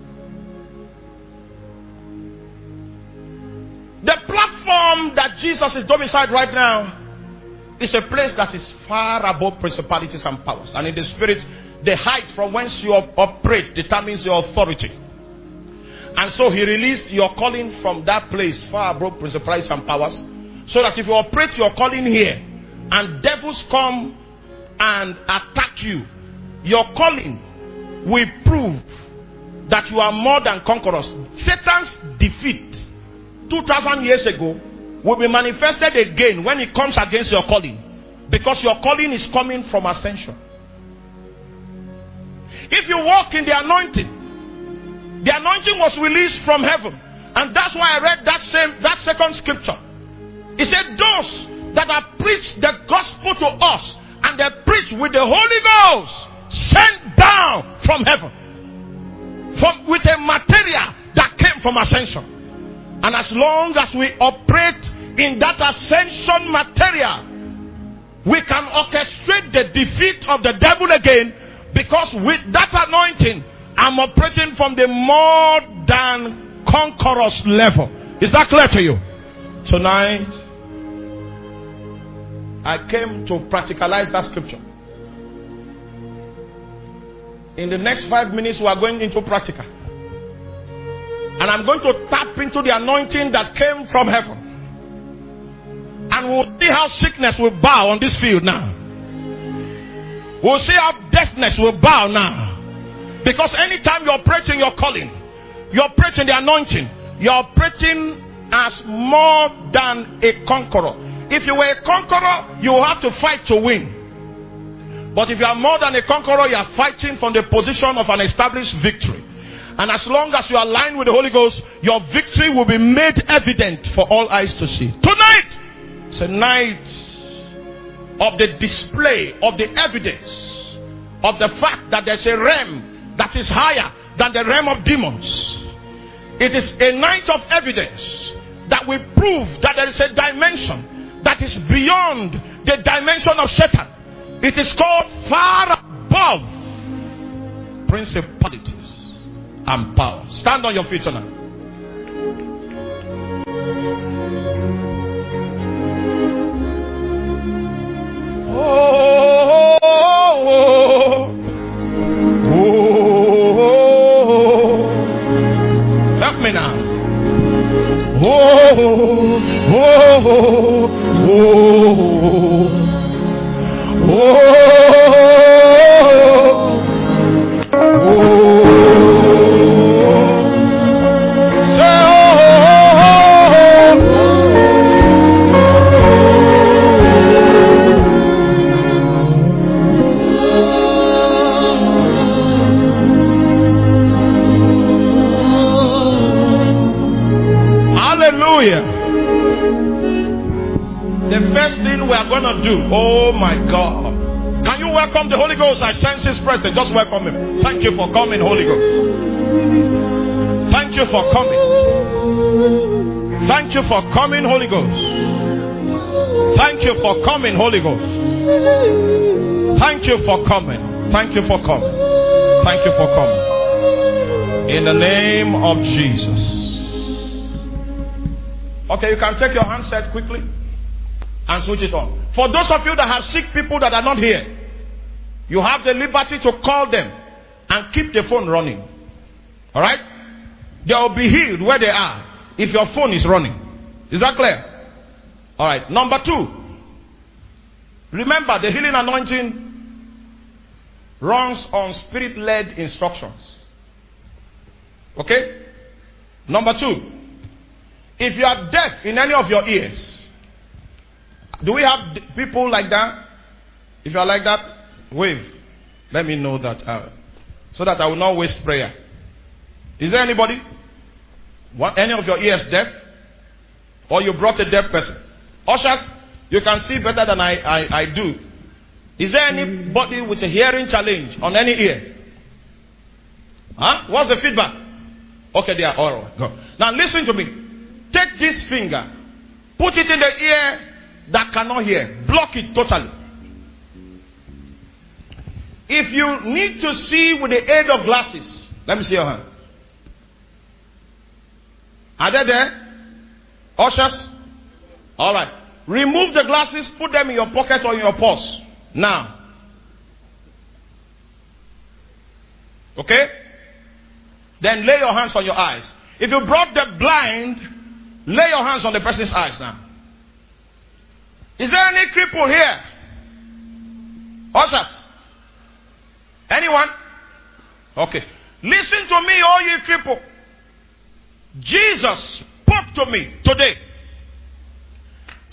The platform that Jesus is domiciled right now is a place that is far above principalities and powers. And in the spirit, the height from whence you operate determines your authority. And so he released your calling from that place far above principalities and powers, so that if you operate your calling here and devils come and attack you, your calling will prove that you are more than conquerors. Satan's defeat 2,000 years ago will be manifested again when it comes against your calling. Because your calling is coming from ascension. If you walk in the anointing was released from heaven. And that's why I read that second scripture. It said, those that have preached the gospel to us, and they preach with the Holy Ghost sent down from heaven, with a material that came from ascension. And as long as we operate in that ascension material, we can orchestrate the defeat of the devil again, because with that anointing, I'm operating from the more than conquerors level. Is that clear to you? Tonight, I came to practicalize that scripture. In the next 5 minutes, we are going into practical. And I'm going to tap into the anointing that came from heaven. And we'll see how sickness will bow on this field now. We'll see how deafness will bow now. Because anytime you're operating your calling, you're operating the anointing, you're operating as more than a conqueror. If you were a conqueror, you will have to fight to win. But if you are more than a conqueror, you are fighting from the position of an established victory. And as long as you are aligned with the Holy Ghost, your victory will be made evident for all eyes to see. Tonight is a night of the display of the evidence of the fact that there's a realm that is higher than the realm of demons. It is a night of evidence that will prove that there is a dimension that is beyond the dimension of Satan. It is called far above principalities and powers. Stand on your feet tonight. Oh, oh, oh, oh. Help me now. Oh, oh, oh, oh, the first thing we are going to do, oh my God, can you welcome the Holy Ghost? I sense His presence. Just welcome Him. Thank you for coming, Holy Ghost. Thank you for coming. Thank you for coming, Holy Ghost. Thank you for coming, Holy Ghost. Thank you for coming. Thank you for coming. Thank you for coming. In the name of Jesus. Okay, you can take your handset quickly and switch it on. For those of you that have sick people that are not here, you have the liberty to call them and keep the phone running. Alright? They will be healed where they are if your phone is running. Is that clear? Alright. Number 2. Remember, the healing anointing runs on spirit-led instructions. Okay? Number 2. If you are deaf in any of your ears, do we have people like that? If you are like that, wave. Let me know that. So that I will not waste prayer. Is there anybody? Any of your ears deaf? Or you brought a deaf person? Ushers, you can see better than I do. Is there anybody with a hearing challenge on any ear? Huh? What's the feedback? Okay, they are all right. Go. Now listen to me. Take this finger, put it in the ear that cannot hear. Block it totally. If you need to see with the aid of glasses, let me see your hand. Are they there? Ushers? Alright. Remove the glasses, put them in your pocket or in your purse. Now. Okay? Then lay your hands on your eyes. If you brought the blind, lay your hands on the person's eyes now. Is there any cripple here? Ushers? Anyone? Okay. Listen to me, all you cripple. Jesus spoke to me today.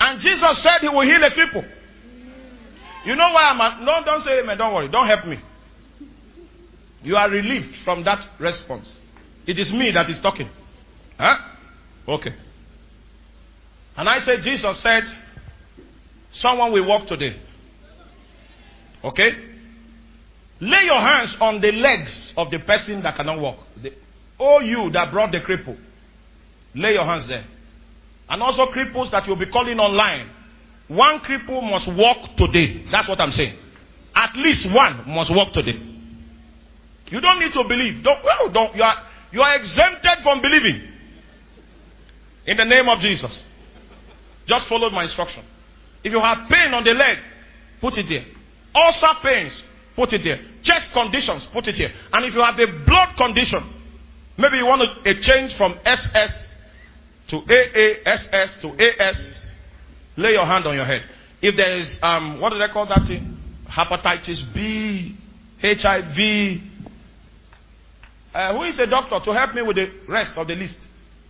And Jesus said he will heal a cripple. You know why no, don't say amen, don't worry, don't help me. You are relieved from that response. It is me that is talking. Huh? Okay. And I said, Jesus said, someone will walk today. Okay? Lay your hands on the legs of the person that cannot walk. You that brought the cripple. Lay your hands there. And also cripples that you'll be calling online. One cripple must walk today. That's what I'm saying. At least one must walk today. You don't need to believe. You are exempted from believing. In the name of Jesus. Just follow my instruction. If you have pain on the leg, put it there. Ulcer pains, put it there. Chest conditions, put it here. And if you have a blood condition, maybe you want a change from SS to AA, SS to AS, lay your hand on your head. If there is, what do they call that thing? Hepatitis B, HIV. Who is a doctor to help me with the rest of the list?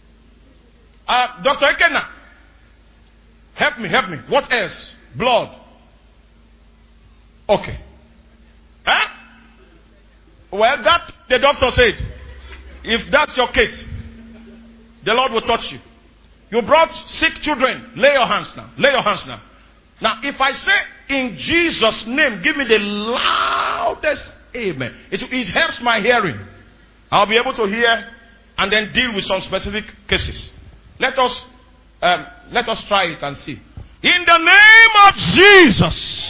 Dr. Ekena. Help me. What else? Blood. Okay. Huh? Well, that the doctor said, if that's your case, the Lord will touch you. You brought sick children. Lay your hands now. Lay your hands now. Now, if I say in Jesus' name, give me the loudest amen. It helps my hearing. I'll be able to hear and then deal with some specific cases. Let us try it and see. In the name of Jesus.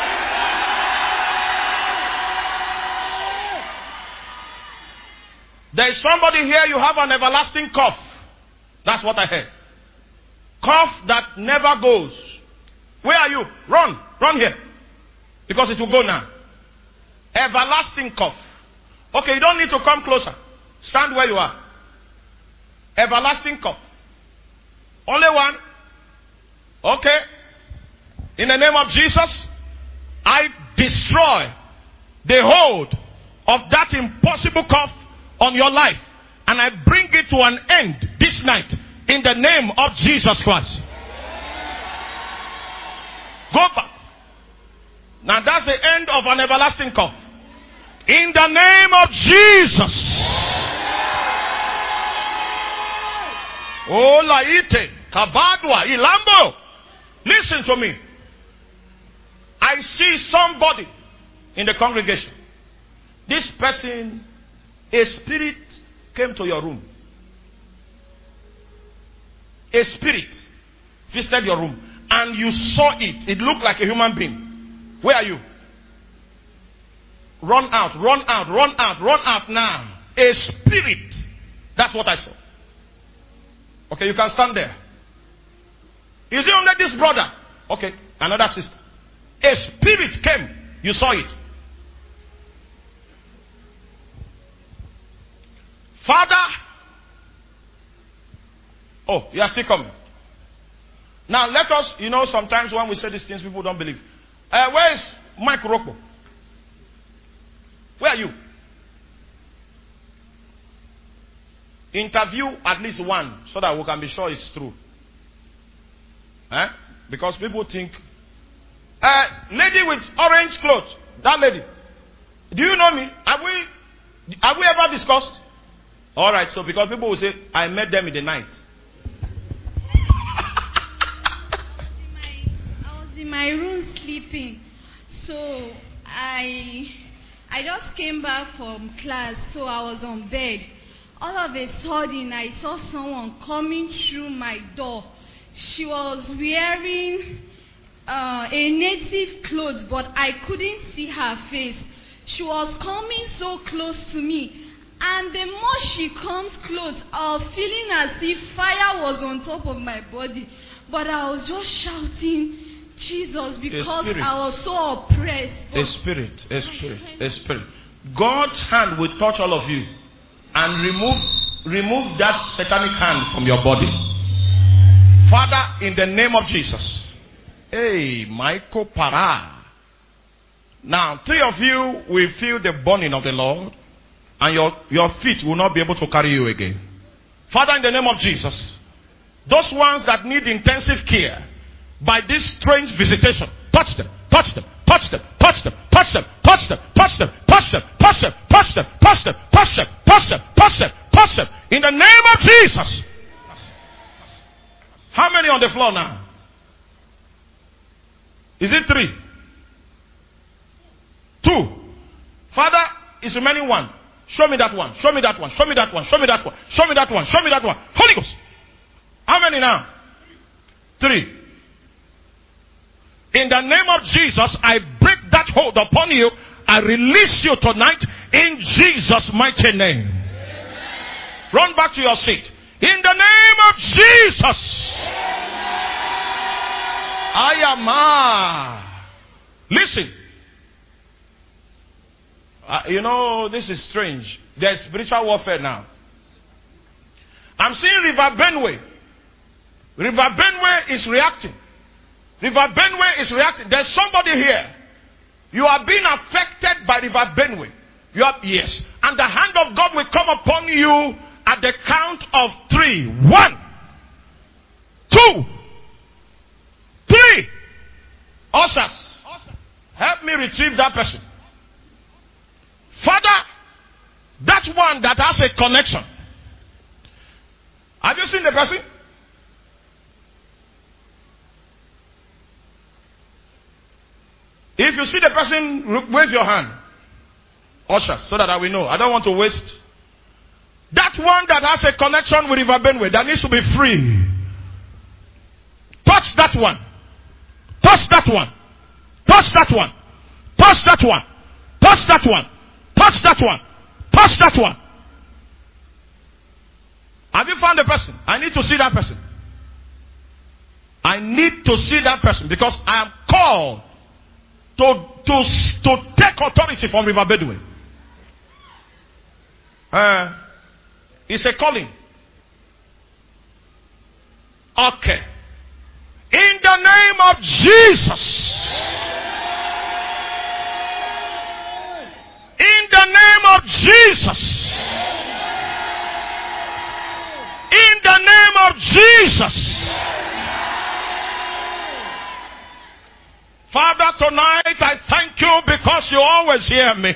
There is somebody here, you have an everlasting cough. That's what I heard. Cough that never goes. Where are you? Run here. Because it will go now. Everlasting cough. Okay, you don't need to come closer. Stand where you are. Everlasting cough. Only one. Okay. In the name of Jesus, I destroy the hold of that impossible cough on your life. And I bring it to an end this night in the name of Jesus Christ. Go back. Now that's the end of an everlasting cough. In the name of Jesus. Oh, Laite, Kabadwa, Ilambo. Listen to me. I see somebody in the congregation. This person, a spirit came to your room. A spirit visited your room. And you saw it. It looked like a human being. Where are you? Run out now. A spirit. That's what I saw. Okay, you can stand there. Is it only this brother? Okay, another sister. A spirit came. You saw it. Father. Oh, you are still coming. Now let us, sometimes when we say these things, people don't believe. Where is Mike Rocco? Where are you? Interview at least one so that we can be sure it's true. Because people think, lady with orange clothes, that lady. Do you know me? Have we ever discussed? All right, so because people will say, I met them in the night. I was in my room sleeping. So I just came back from class, so I was on bed. All of a sudden, I saw someone coming through my door. She was wearing a native clothes, but I couldn't see her face. She was coming so close to me. And the more she comes close, I was feeling as if fire was on top of my body. But I was just shouting, Jesus, because I was so oppressed. A spirit. God's hand will touch all of you and remove that satanic hand from your body. Father, in the name of Jesus. Hey, Michael Para. Now, 3 of you will feel the burning of the Lord, and your feet will not be able to carry you again. Father, in the name of Jesus, those ones that need intensive care, by this strange visitation. Touch them, touch them, touch them, touch them, touch them, touch them, touch them, touch them, touch them, touch them, touch them, touch them, touch them, touch them, touch them. In the name of Jesus. How many on the floor now? Is it 3? 2. Father, is remaining 1. Show me that one. Show me that one. Show me that one. Show me that one. Show me that one. Show me that one. Holy Ghost. How many now? 3. In the name of Jesus, I break that hold upon you. I release you tonight in Jesus' mighty name. Amen. Run back to your seat. In the name of Jesus. Ayama. Listen. You know, this is strange. There's spiritual warfare now. I'm seeing River Benue. River Benue is reacting. River Benue is reacting. There's somebody here. You are being affected by River Benue. Yes. And the hand of God will come upon you at the count of 3. 1, 2, 3. Ushers, help me retrieve that person. Father, that one that has a connection. Have you seen the person? If you see the person, wave your hand. Usher, so that I will know. I don't want to waste. That one that has a connection with River Benue, that needs to be free. Touch that one. Touch that one. Touch that one. Touch that one. Touch that one. Touch that one. Touch that one. Have you found the person? I need to see that person. I need to see that person because I am called to take authority from River Benue. It's a calling. Okay. In the name of Jesus. In the name of Jesus. In the name of Jesus. Father, tonight I thank you because you always hear me.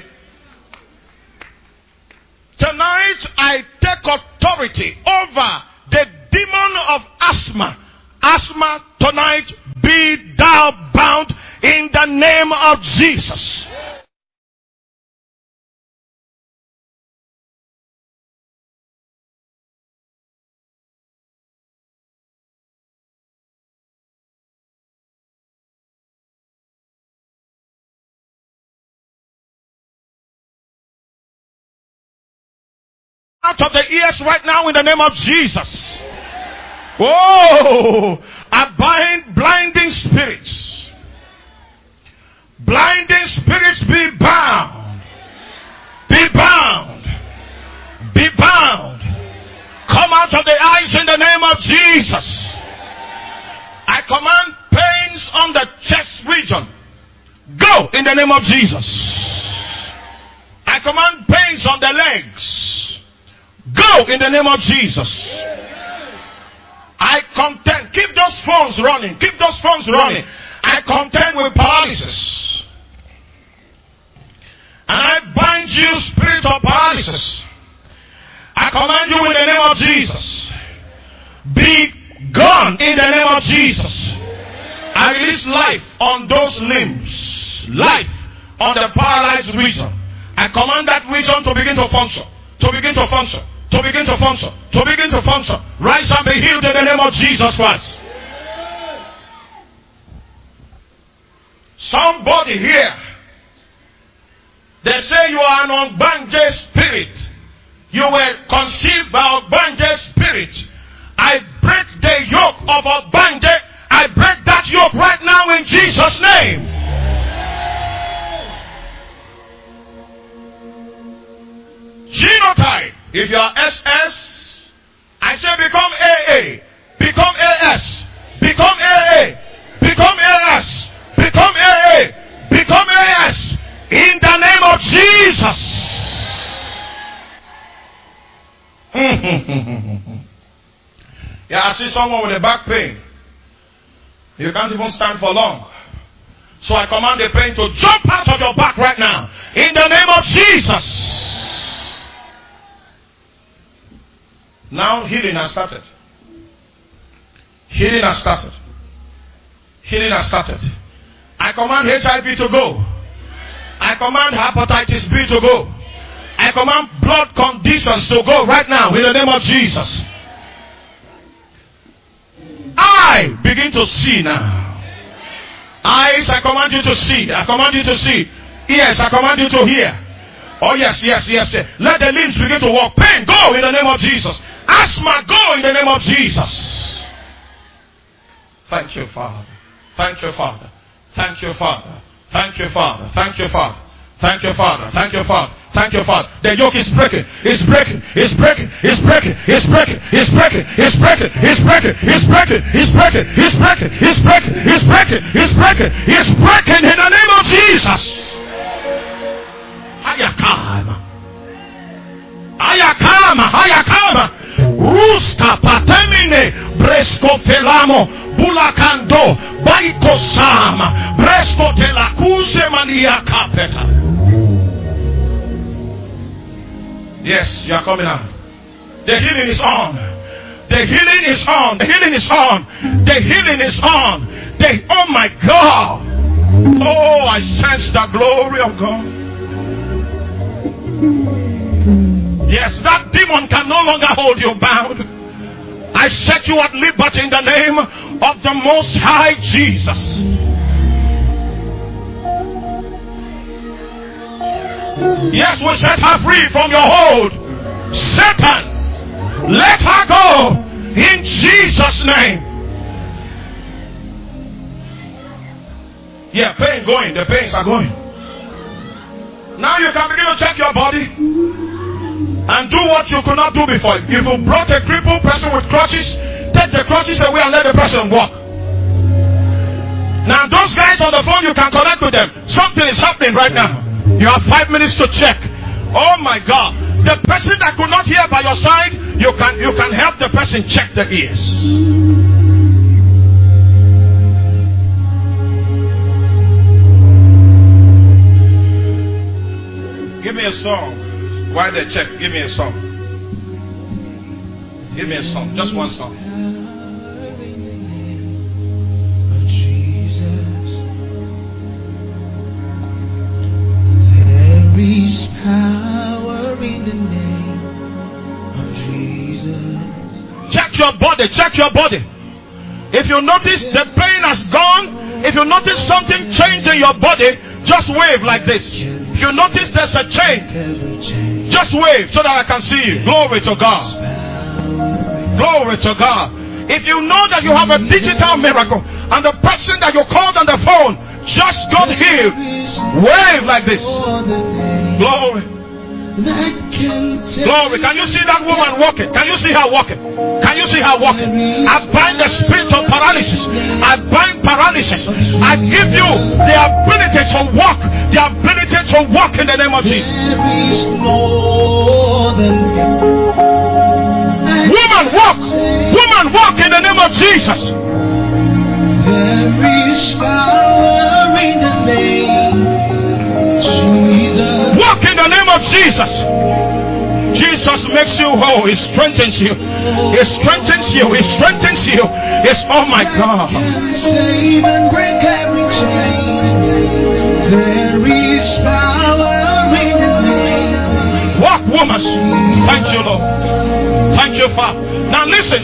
Tonight I take authority over the demon of asthma. Asthma, tonight be thou bound in the name of Jesus. Out of the ears right now in the name of Jesus. Oh, I bind blinding spirits. Blinding spirits be bound. Be bound. Be bound. Come out of the eyes in the name of Jesus. I command pains on the chest region. Go in the name of Jesus. I command pains on the legs. Go in the name of Jesus. I contend. Keep those phones running. Keep those phones running. I contend with paralysis. And I bind you, spirit of paralysis. I command you in the name of Jesus. Be gone in the name of Jesus. I release life on those limbs. Life on the paralyzed region. I command that region to begin to function. To begin to function. To begin to function. To begin to function. Rise and be healed in the name of Jesus Christ. Somebody here. They say you are an Ogbanje spirit. You were conceived by Ogbanje spirit. I break the yoke of Ogbanje. I break that yoke right now in Jesus' name. Genotype. If you are SS, I say become AA. Become AS. Become AA. Become AS. Become AA. Become AS. In the name of Jesus. Yeah, I see someone with a back pain. You can't even stand for long. So I command the pain to jump out of your back right now. In the name of Jesus. Now healing has started. Healing has started. Healing has started. I command HIV to go. I command hepatitis B to go. I command blood conditions to go right now in the name of Jesus. I begin to see now. Eyes, I command you to see. I command you to see. Ears, I command you to hear. Oh yes. Let the limbs begin to walk. Pain, go in the name of Jesus. Asthma, go in the name of Jesus. Thank you, Father. Thank you, Father. Thank you, Father. Thank you, Father. Thank you, Father. Thank you, Father. Thank you, Father. Thank you, Father. The yoke is breaking. It's breaking. It's breaking. It's breaking. It's breaking. It's breaking. It's breaking. It's breaking. It's breaking. It's breaking. It's breaking. It's breaking. It's breaking. It's breaking. It's breaking in the name of Jesus. Ayakama. Ayakama. Ayakama. Ruska patemine. Bresco felamo. Bulakando. Baiko sama. Bresco telakuse mania kapeta. Yes, you are coming out. The healing is on. The healing is on. The healing is on. The healing is on. Oh my God. Oh, I sense the glory of God. Yes, that demon can no longer hold you bound. I set you at liberty in the name of the Most High Jesus. Yes, we set her free from your hold. Satan, let her go in Jesus' name. Yeah, pain going. The pains are going. Now you can begin to check your body and do what you could not do before. If you brought a crippled person with crutches, take the crutches away and let the person walk. Now those guys on the phone, you can connect with them. Something is happening right now. You have 5 minutes to check. Oh my God. The person that could not hear by your side, you can help the person check the ears. Give me a song. While they check, give me a song. Give me a song. Just one song. There is power in the name of Jesus. Check your body. Check your body. If you notice the pain has gone, if you notice something changed in your body, just wave like this. If you notice there's a change, just wave so that I can see you. Glory to God. Glory to God. If you know that you have a digital miracle and the person that you called on the phone just got healed, wave like this. Glory. Glory. Can you see that woman walking? Can you see her walking? Can you see her walking? I bind the spirit of paralysis. I bind paralysis. I give you the ability to walk. The ability to walk in the name of Jesus. Woman, walk. Woman, walk in the name of Jesus. There is power in the name of Jesus. Walk in the name of Jesus. Jesus makes you whole. He strengthens you. He strengthens you. He strengthens you. It's, oh my God. Save and break every chain. There is power in the name. Walk, woman. Thank you, Lord. Thank you, Father. Now listen.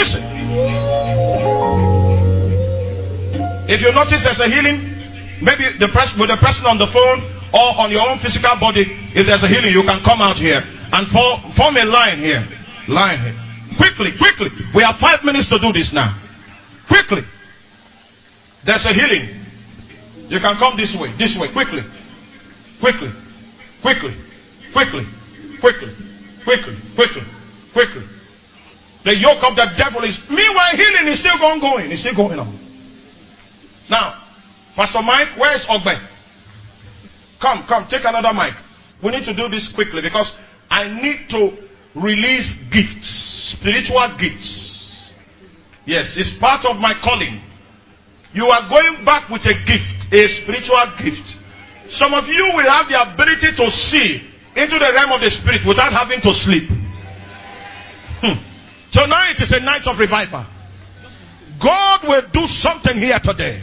If you notice there's a healing, maybe with the person on the phone or on your own physical body, if there's a healing, you can come out here and form a line here. Line here. Quickly. We have 5 minutes to do this now. Quickly. There's a healing. You can come this way. Quickly. The yoke of the devil is, meanwhile healing is still going. It's still going on. Now, Pastor Mike, where is Ogbe? Come, take another mic. We need to do this quickly because I need to release gifts, spiritual gifts. Yes, it's part of my calling You are going back with a gift, a spiritual gift. Some of you will have the ability to see into the realm of the spirit without having to sleep. Tonight is a night of revival. God will do something here today.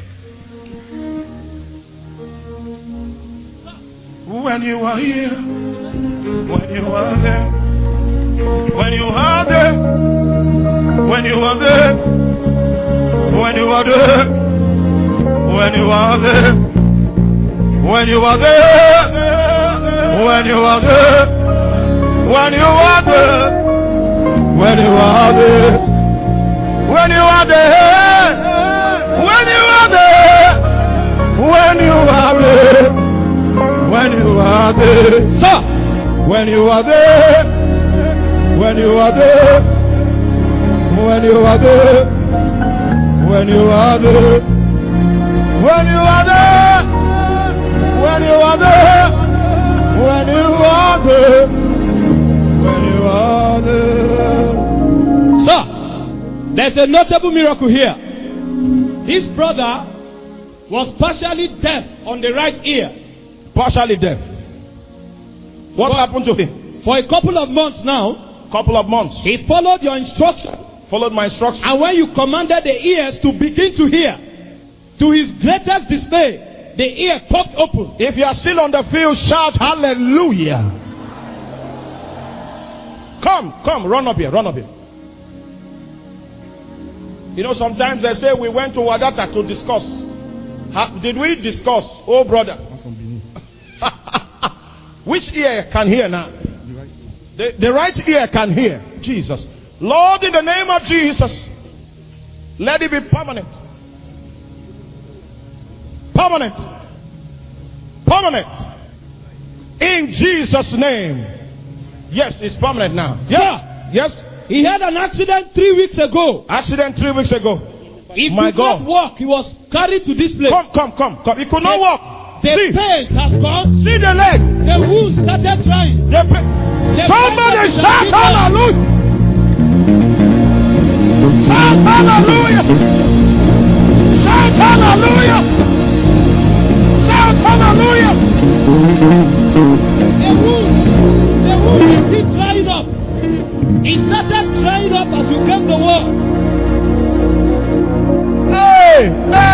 When you are here, when you are there, when you are there, when you are there, when you are there, when you are there, when you are there, when you are there, when you are there, when you are there, when you are there, when you are there, when you are there, when you are there, sir, when you are there, when you are there, when you are there, when you are there, when you are there, when you are there, when you are there, when you are there. Sir, there's a notable miracle here. This brother was partially deaf on the right ear. Partially deaf. What happened to him? For a couple of months now. Couple of months. He followed your instruction. Followed my instruction. And when you commanded the ears to begin to hear, to his greatest dismay, the ear popped open. If you are still on the field, shout hallelujah. Come, run up here, run up here. You know, sometimes they say we went to Wadata to discuss. Did we discuss? Oh, brother. Which ear can hear now? The right ear can hear. Jesus. Lord, in the name of Jesus, let it be permanent. Permanent. Permanent. In Jesus' name. Yes, it's permanent now. Yeah. Yes. He had an accident 3 weeks ago. Accident 3 weeks ago. He could not walk. He was carried to this place. Come. He could not walk. The pain has gone. See the leg. The wound started trying. Somebody shout hallelujah. Shout hallelujah. Shout hallelujah. Shout hallelujah. The wound is still drying up. It started drying up as you came to work. Hey.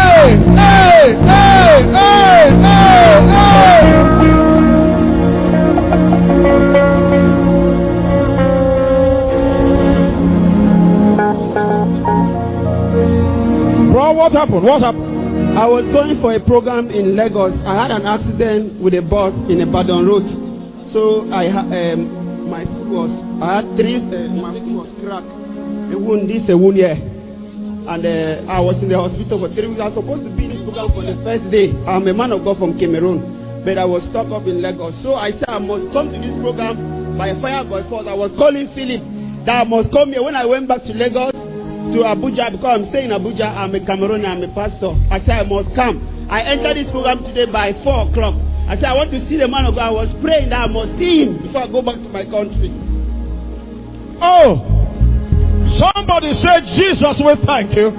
Bro, what happened? I was going for a program in Lagos. I had an accident with a bus in Ibadan Road. So my foot was cracked. A wound here. And I was in the hospital for 3 weeks. I was supposed to be in this program for the first day. I'm a man of God from Cameroon, but I was stuck up in Lagos. So I said I must come to this program by fire by force. I was calling Philip that I must come here. When I went back to Lagos, to Abuja, because I'm staying in Abuja, I'm a Cameroonian, I'm a pastor. I said I must come. I entered this program today by 4 o'clock. I said I want to see the man of God. I was praying that I must see him before I go back to my country. Oh, somebody said, Jesus, we thank you.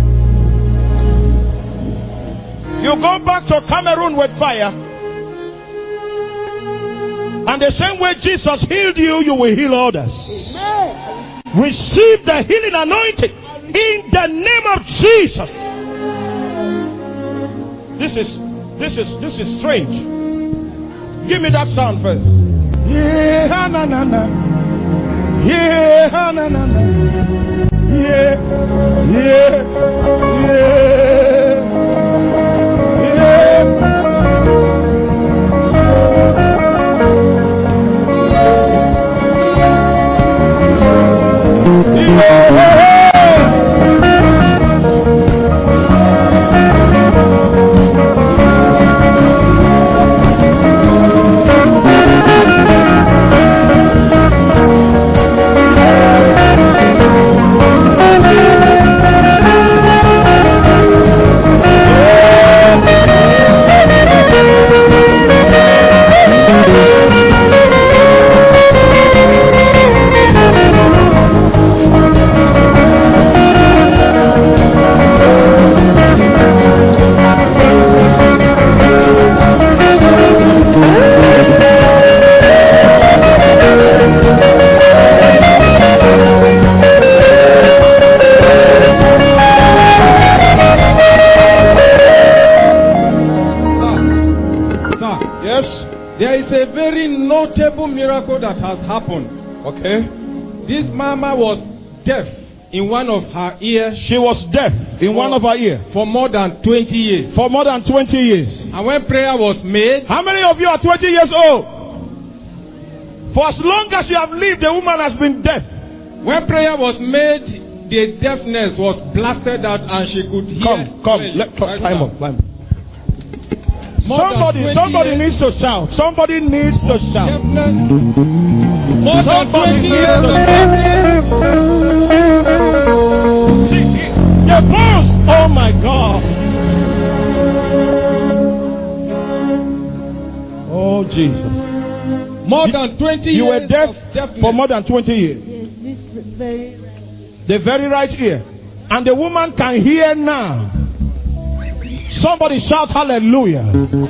You go back to Cameroon with fire. And the same way Jesus healed you, you will heal others. Amen. Receive the healing anointing in the name of Jesus. This is strange. Give me that sound first. Yeah, na na na. Yeah, na na na. Yeah, yeah, yeah, yeah. that has happened. Okay. This mama was deaf in one of her ears. She was deaf in one of her ears. For more than 20 years. For more than 20 years. And when prayer was made. How many of you are 20 years old? For as long as you have lived, the woman has been deaf. When prayer was made, the deafness was blasted out and she could hear. Come. Climb up. Somebody needs to shout. Somebody needs to shout. More than 20 years. See, the bones. Oh my God. Oh Jesus. More than 20 years. You were deaf for more than 20 years. Yes, this very right. The very right ear. And the woman can hear now. Somebody shout hallelujah.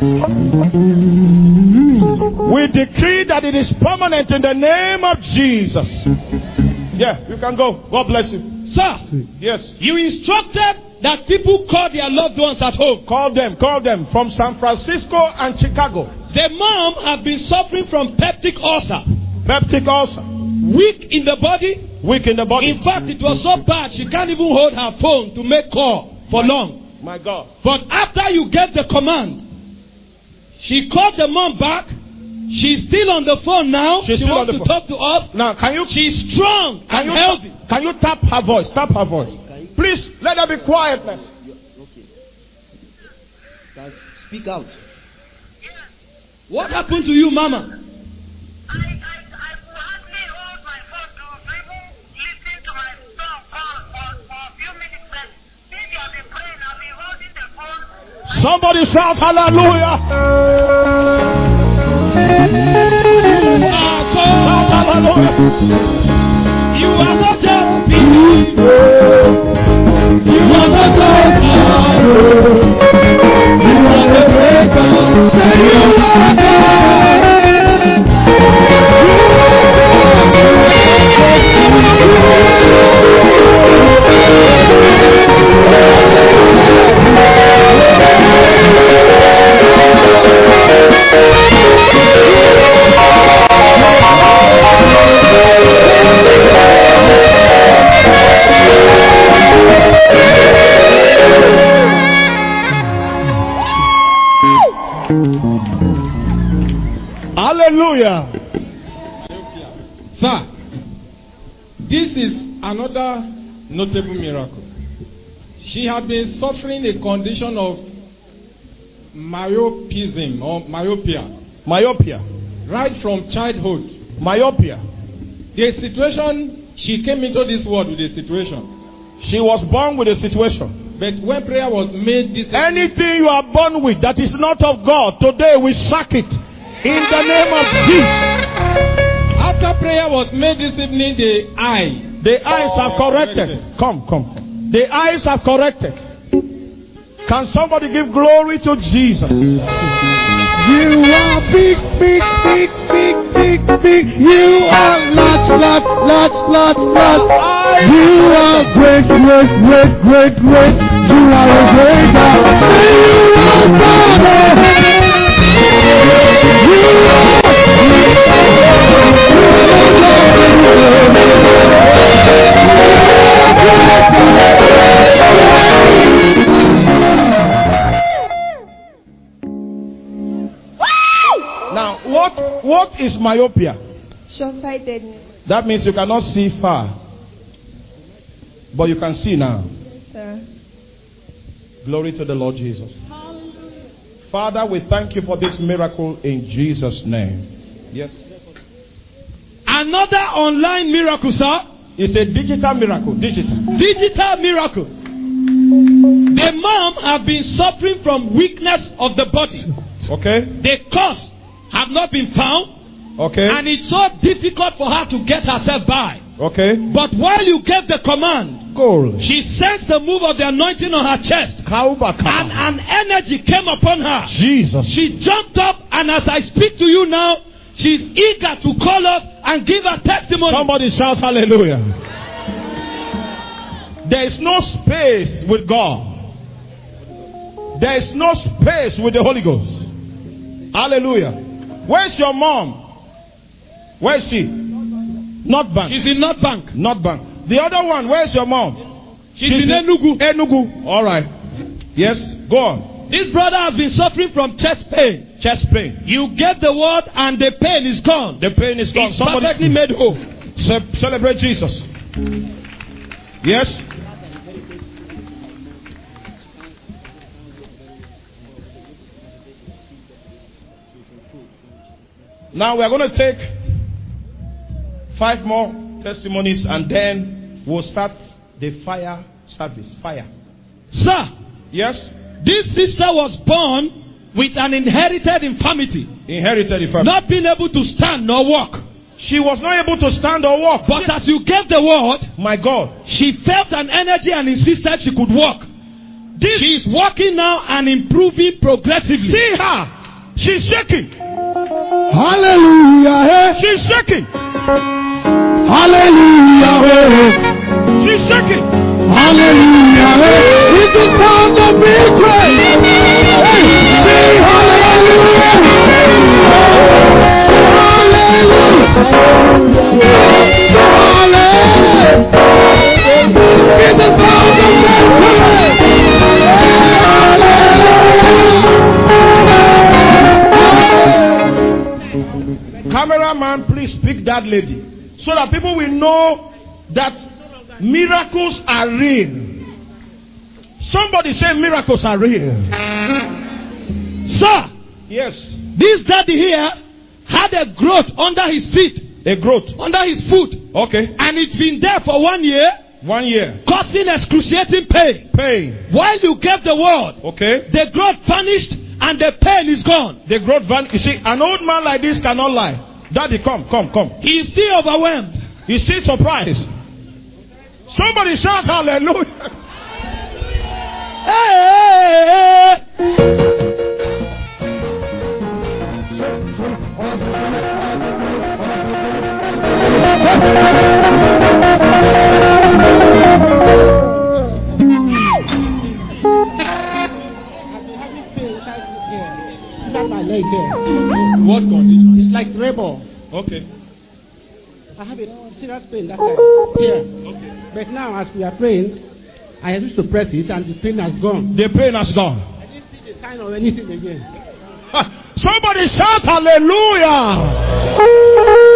We decree that it is permanent in the name of Jesus. Yeah, you can go. God bless you. Sir, yes. You instructed that people call their loved ones at home. Call them from San Francisco and Chicago. The mom has been suffering from peptic ulcer. Peptic ulcer. Weak in the body. Weak in the body. In fact, it was so bad she can't even hold her phone to make call for long. My God. But after you get the command, she called the mom back. She's still on the phone now. She wants to talk to us. Now, can you? She's strong and healthy. Can you tap her voice? Tap her voice. Please let her be quiet. Okay. Guys, speak out. What happened to you, Mama? I hardly hold my phone to even listen to my song for a few minutes. But since you have been praying, I've been holding the phone. Somebody shout hallelujah. Shout hallelujah. You are not just people. You are not just God. You are the great God. You are God. Hallelujah. Sir, this is another notable miracle. She had been suffering a condition of myopism or myopia. Myopia. Right from childhood. Myopia. The situation, she came into this world with a situation. She was born with a situation. But when prayer was made, anything you are born with that is not of God, today we sack it. In the name of Jesus. After prayer was made this evening, the eyes are corrected. Come. The eyes are corrected. Can somebody give glory to Jesus? You are big. You are lots. You are great. You are a great God. You are God. Now, what is myopia? Short-sightedness. That means you cannot see far, but you can see now. Sir. Glory to the Lord Jesus. Father, we thank you for this miracle in Jesus' name. Yes. Another online miracle, sir. It's a digital miracle. Digital miracle. The mom have been suffering from weakness of the body. Okay. The cause have not been found. Okay. And it's so difficult for her to get herself by. Okay. But while you gave the command, she sensed the move of the anointing on her chest. And an energy came upon her. Jesus. She jumped up, and as I speak to you now, she's eager to call us and give her testimony. Somebody shout hallelujah. There is no space with God. There is no space with the Holy Ghost. Hallelujah. Where's your mom? Where is she? North Bank. She's in North Bank. North Bank. The other one, where is your mom? She's in Enugu. Enugu. All right. Yes, go on. This brother has been suffering from chest pain. Chest pain. You get the word and the pain is gone. The pain is gone. He's perfectly made whole. Celebrate Jesus. Yes. Now we are going to take 5 more testimonies and then we'll start the fire service. Fire. Sir. Yes. This sister was born with an inherited infirmity. Inherited infirmity. Not being able to stand nor walk. She was not able to stand or walk. But as you gave the word, my God, she felt an energy and insisted she could walk. She is walking now and improving progressively. See her. She's shaking. Hallelujah. She's shaking. Hallelujah. She's shaking. Hallelujah. It's the sound of victory. Sing hallelujah. Hallelujah. It's the sound of victory. Cameraman, please pick that lady so that people will know that miracles are real. Somebody say miracles are real. Sir. Yes. This daddy here had a growth under his feet. A growth under his foot. Okay. And it's been there for 1 year. 1 year. Causing excruciating pain. Pain. While you gave the word. Okay. The growth vanished and the pain is gone. The growth vanished. You see, an old man like this cannot lie. Daddy, come. He is still overwhelmed. He's still surprised. Somebody shout hallelujah. Hey. My leg here. What condition? It's like rebel. Okay. I have a serious pain that time here. Okay. But now, as we are praying, I used to press it and the pain has gone. The pain has gone. I didn't see the sign of anything again. Somebody shout hallelujah.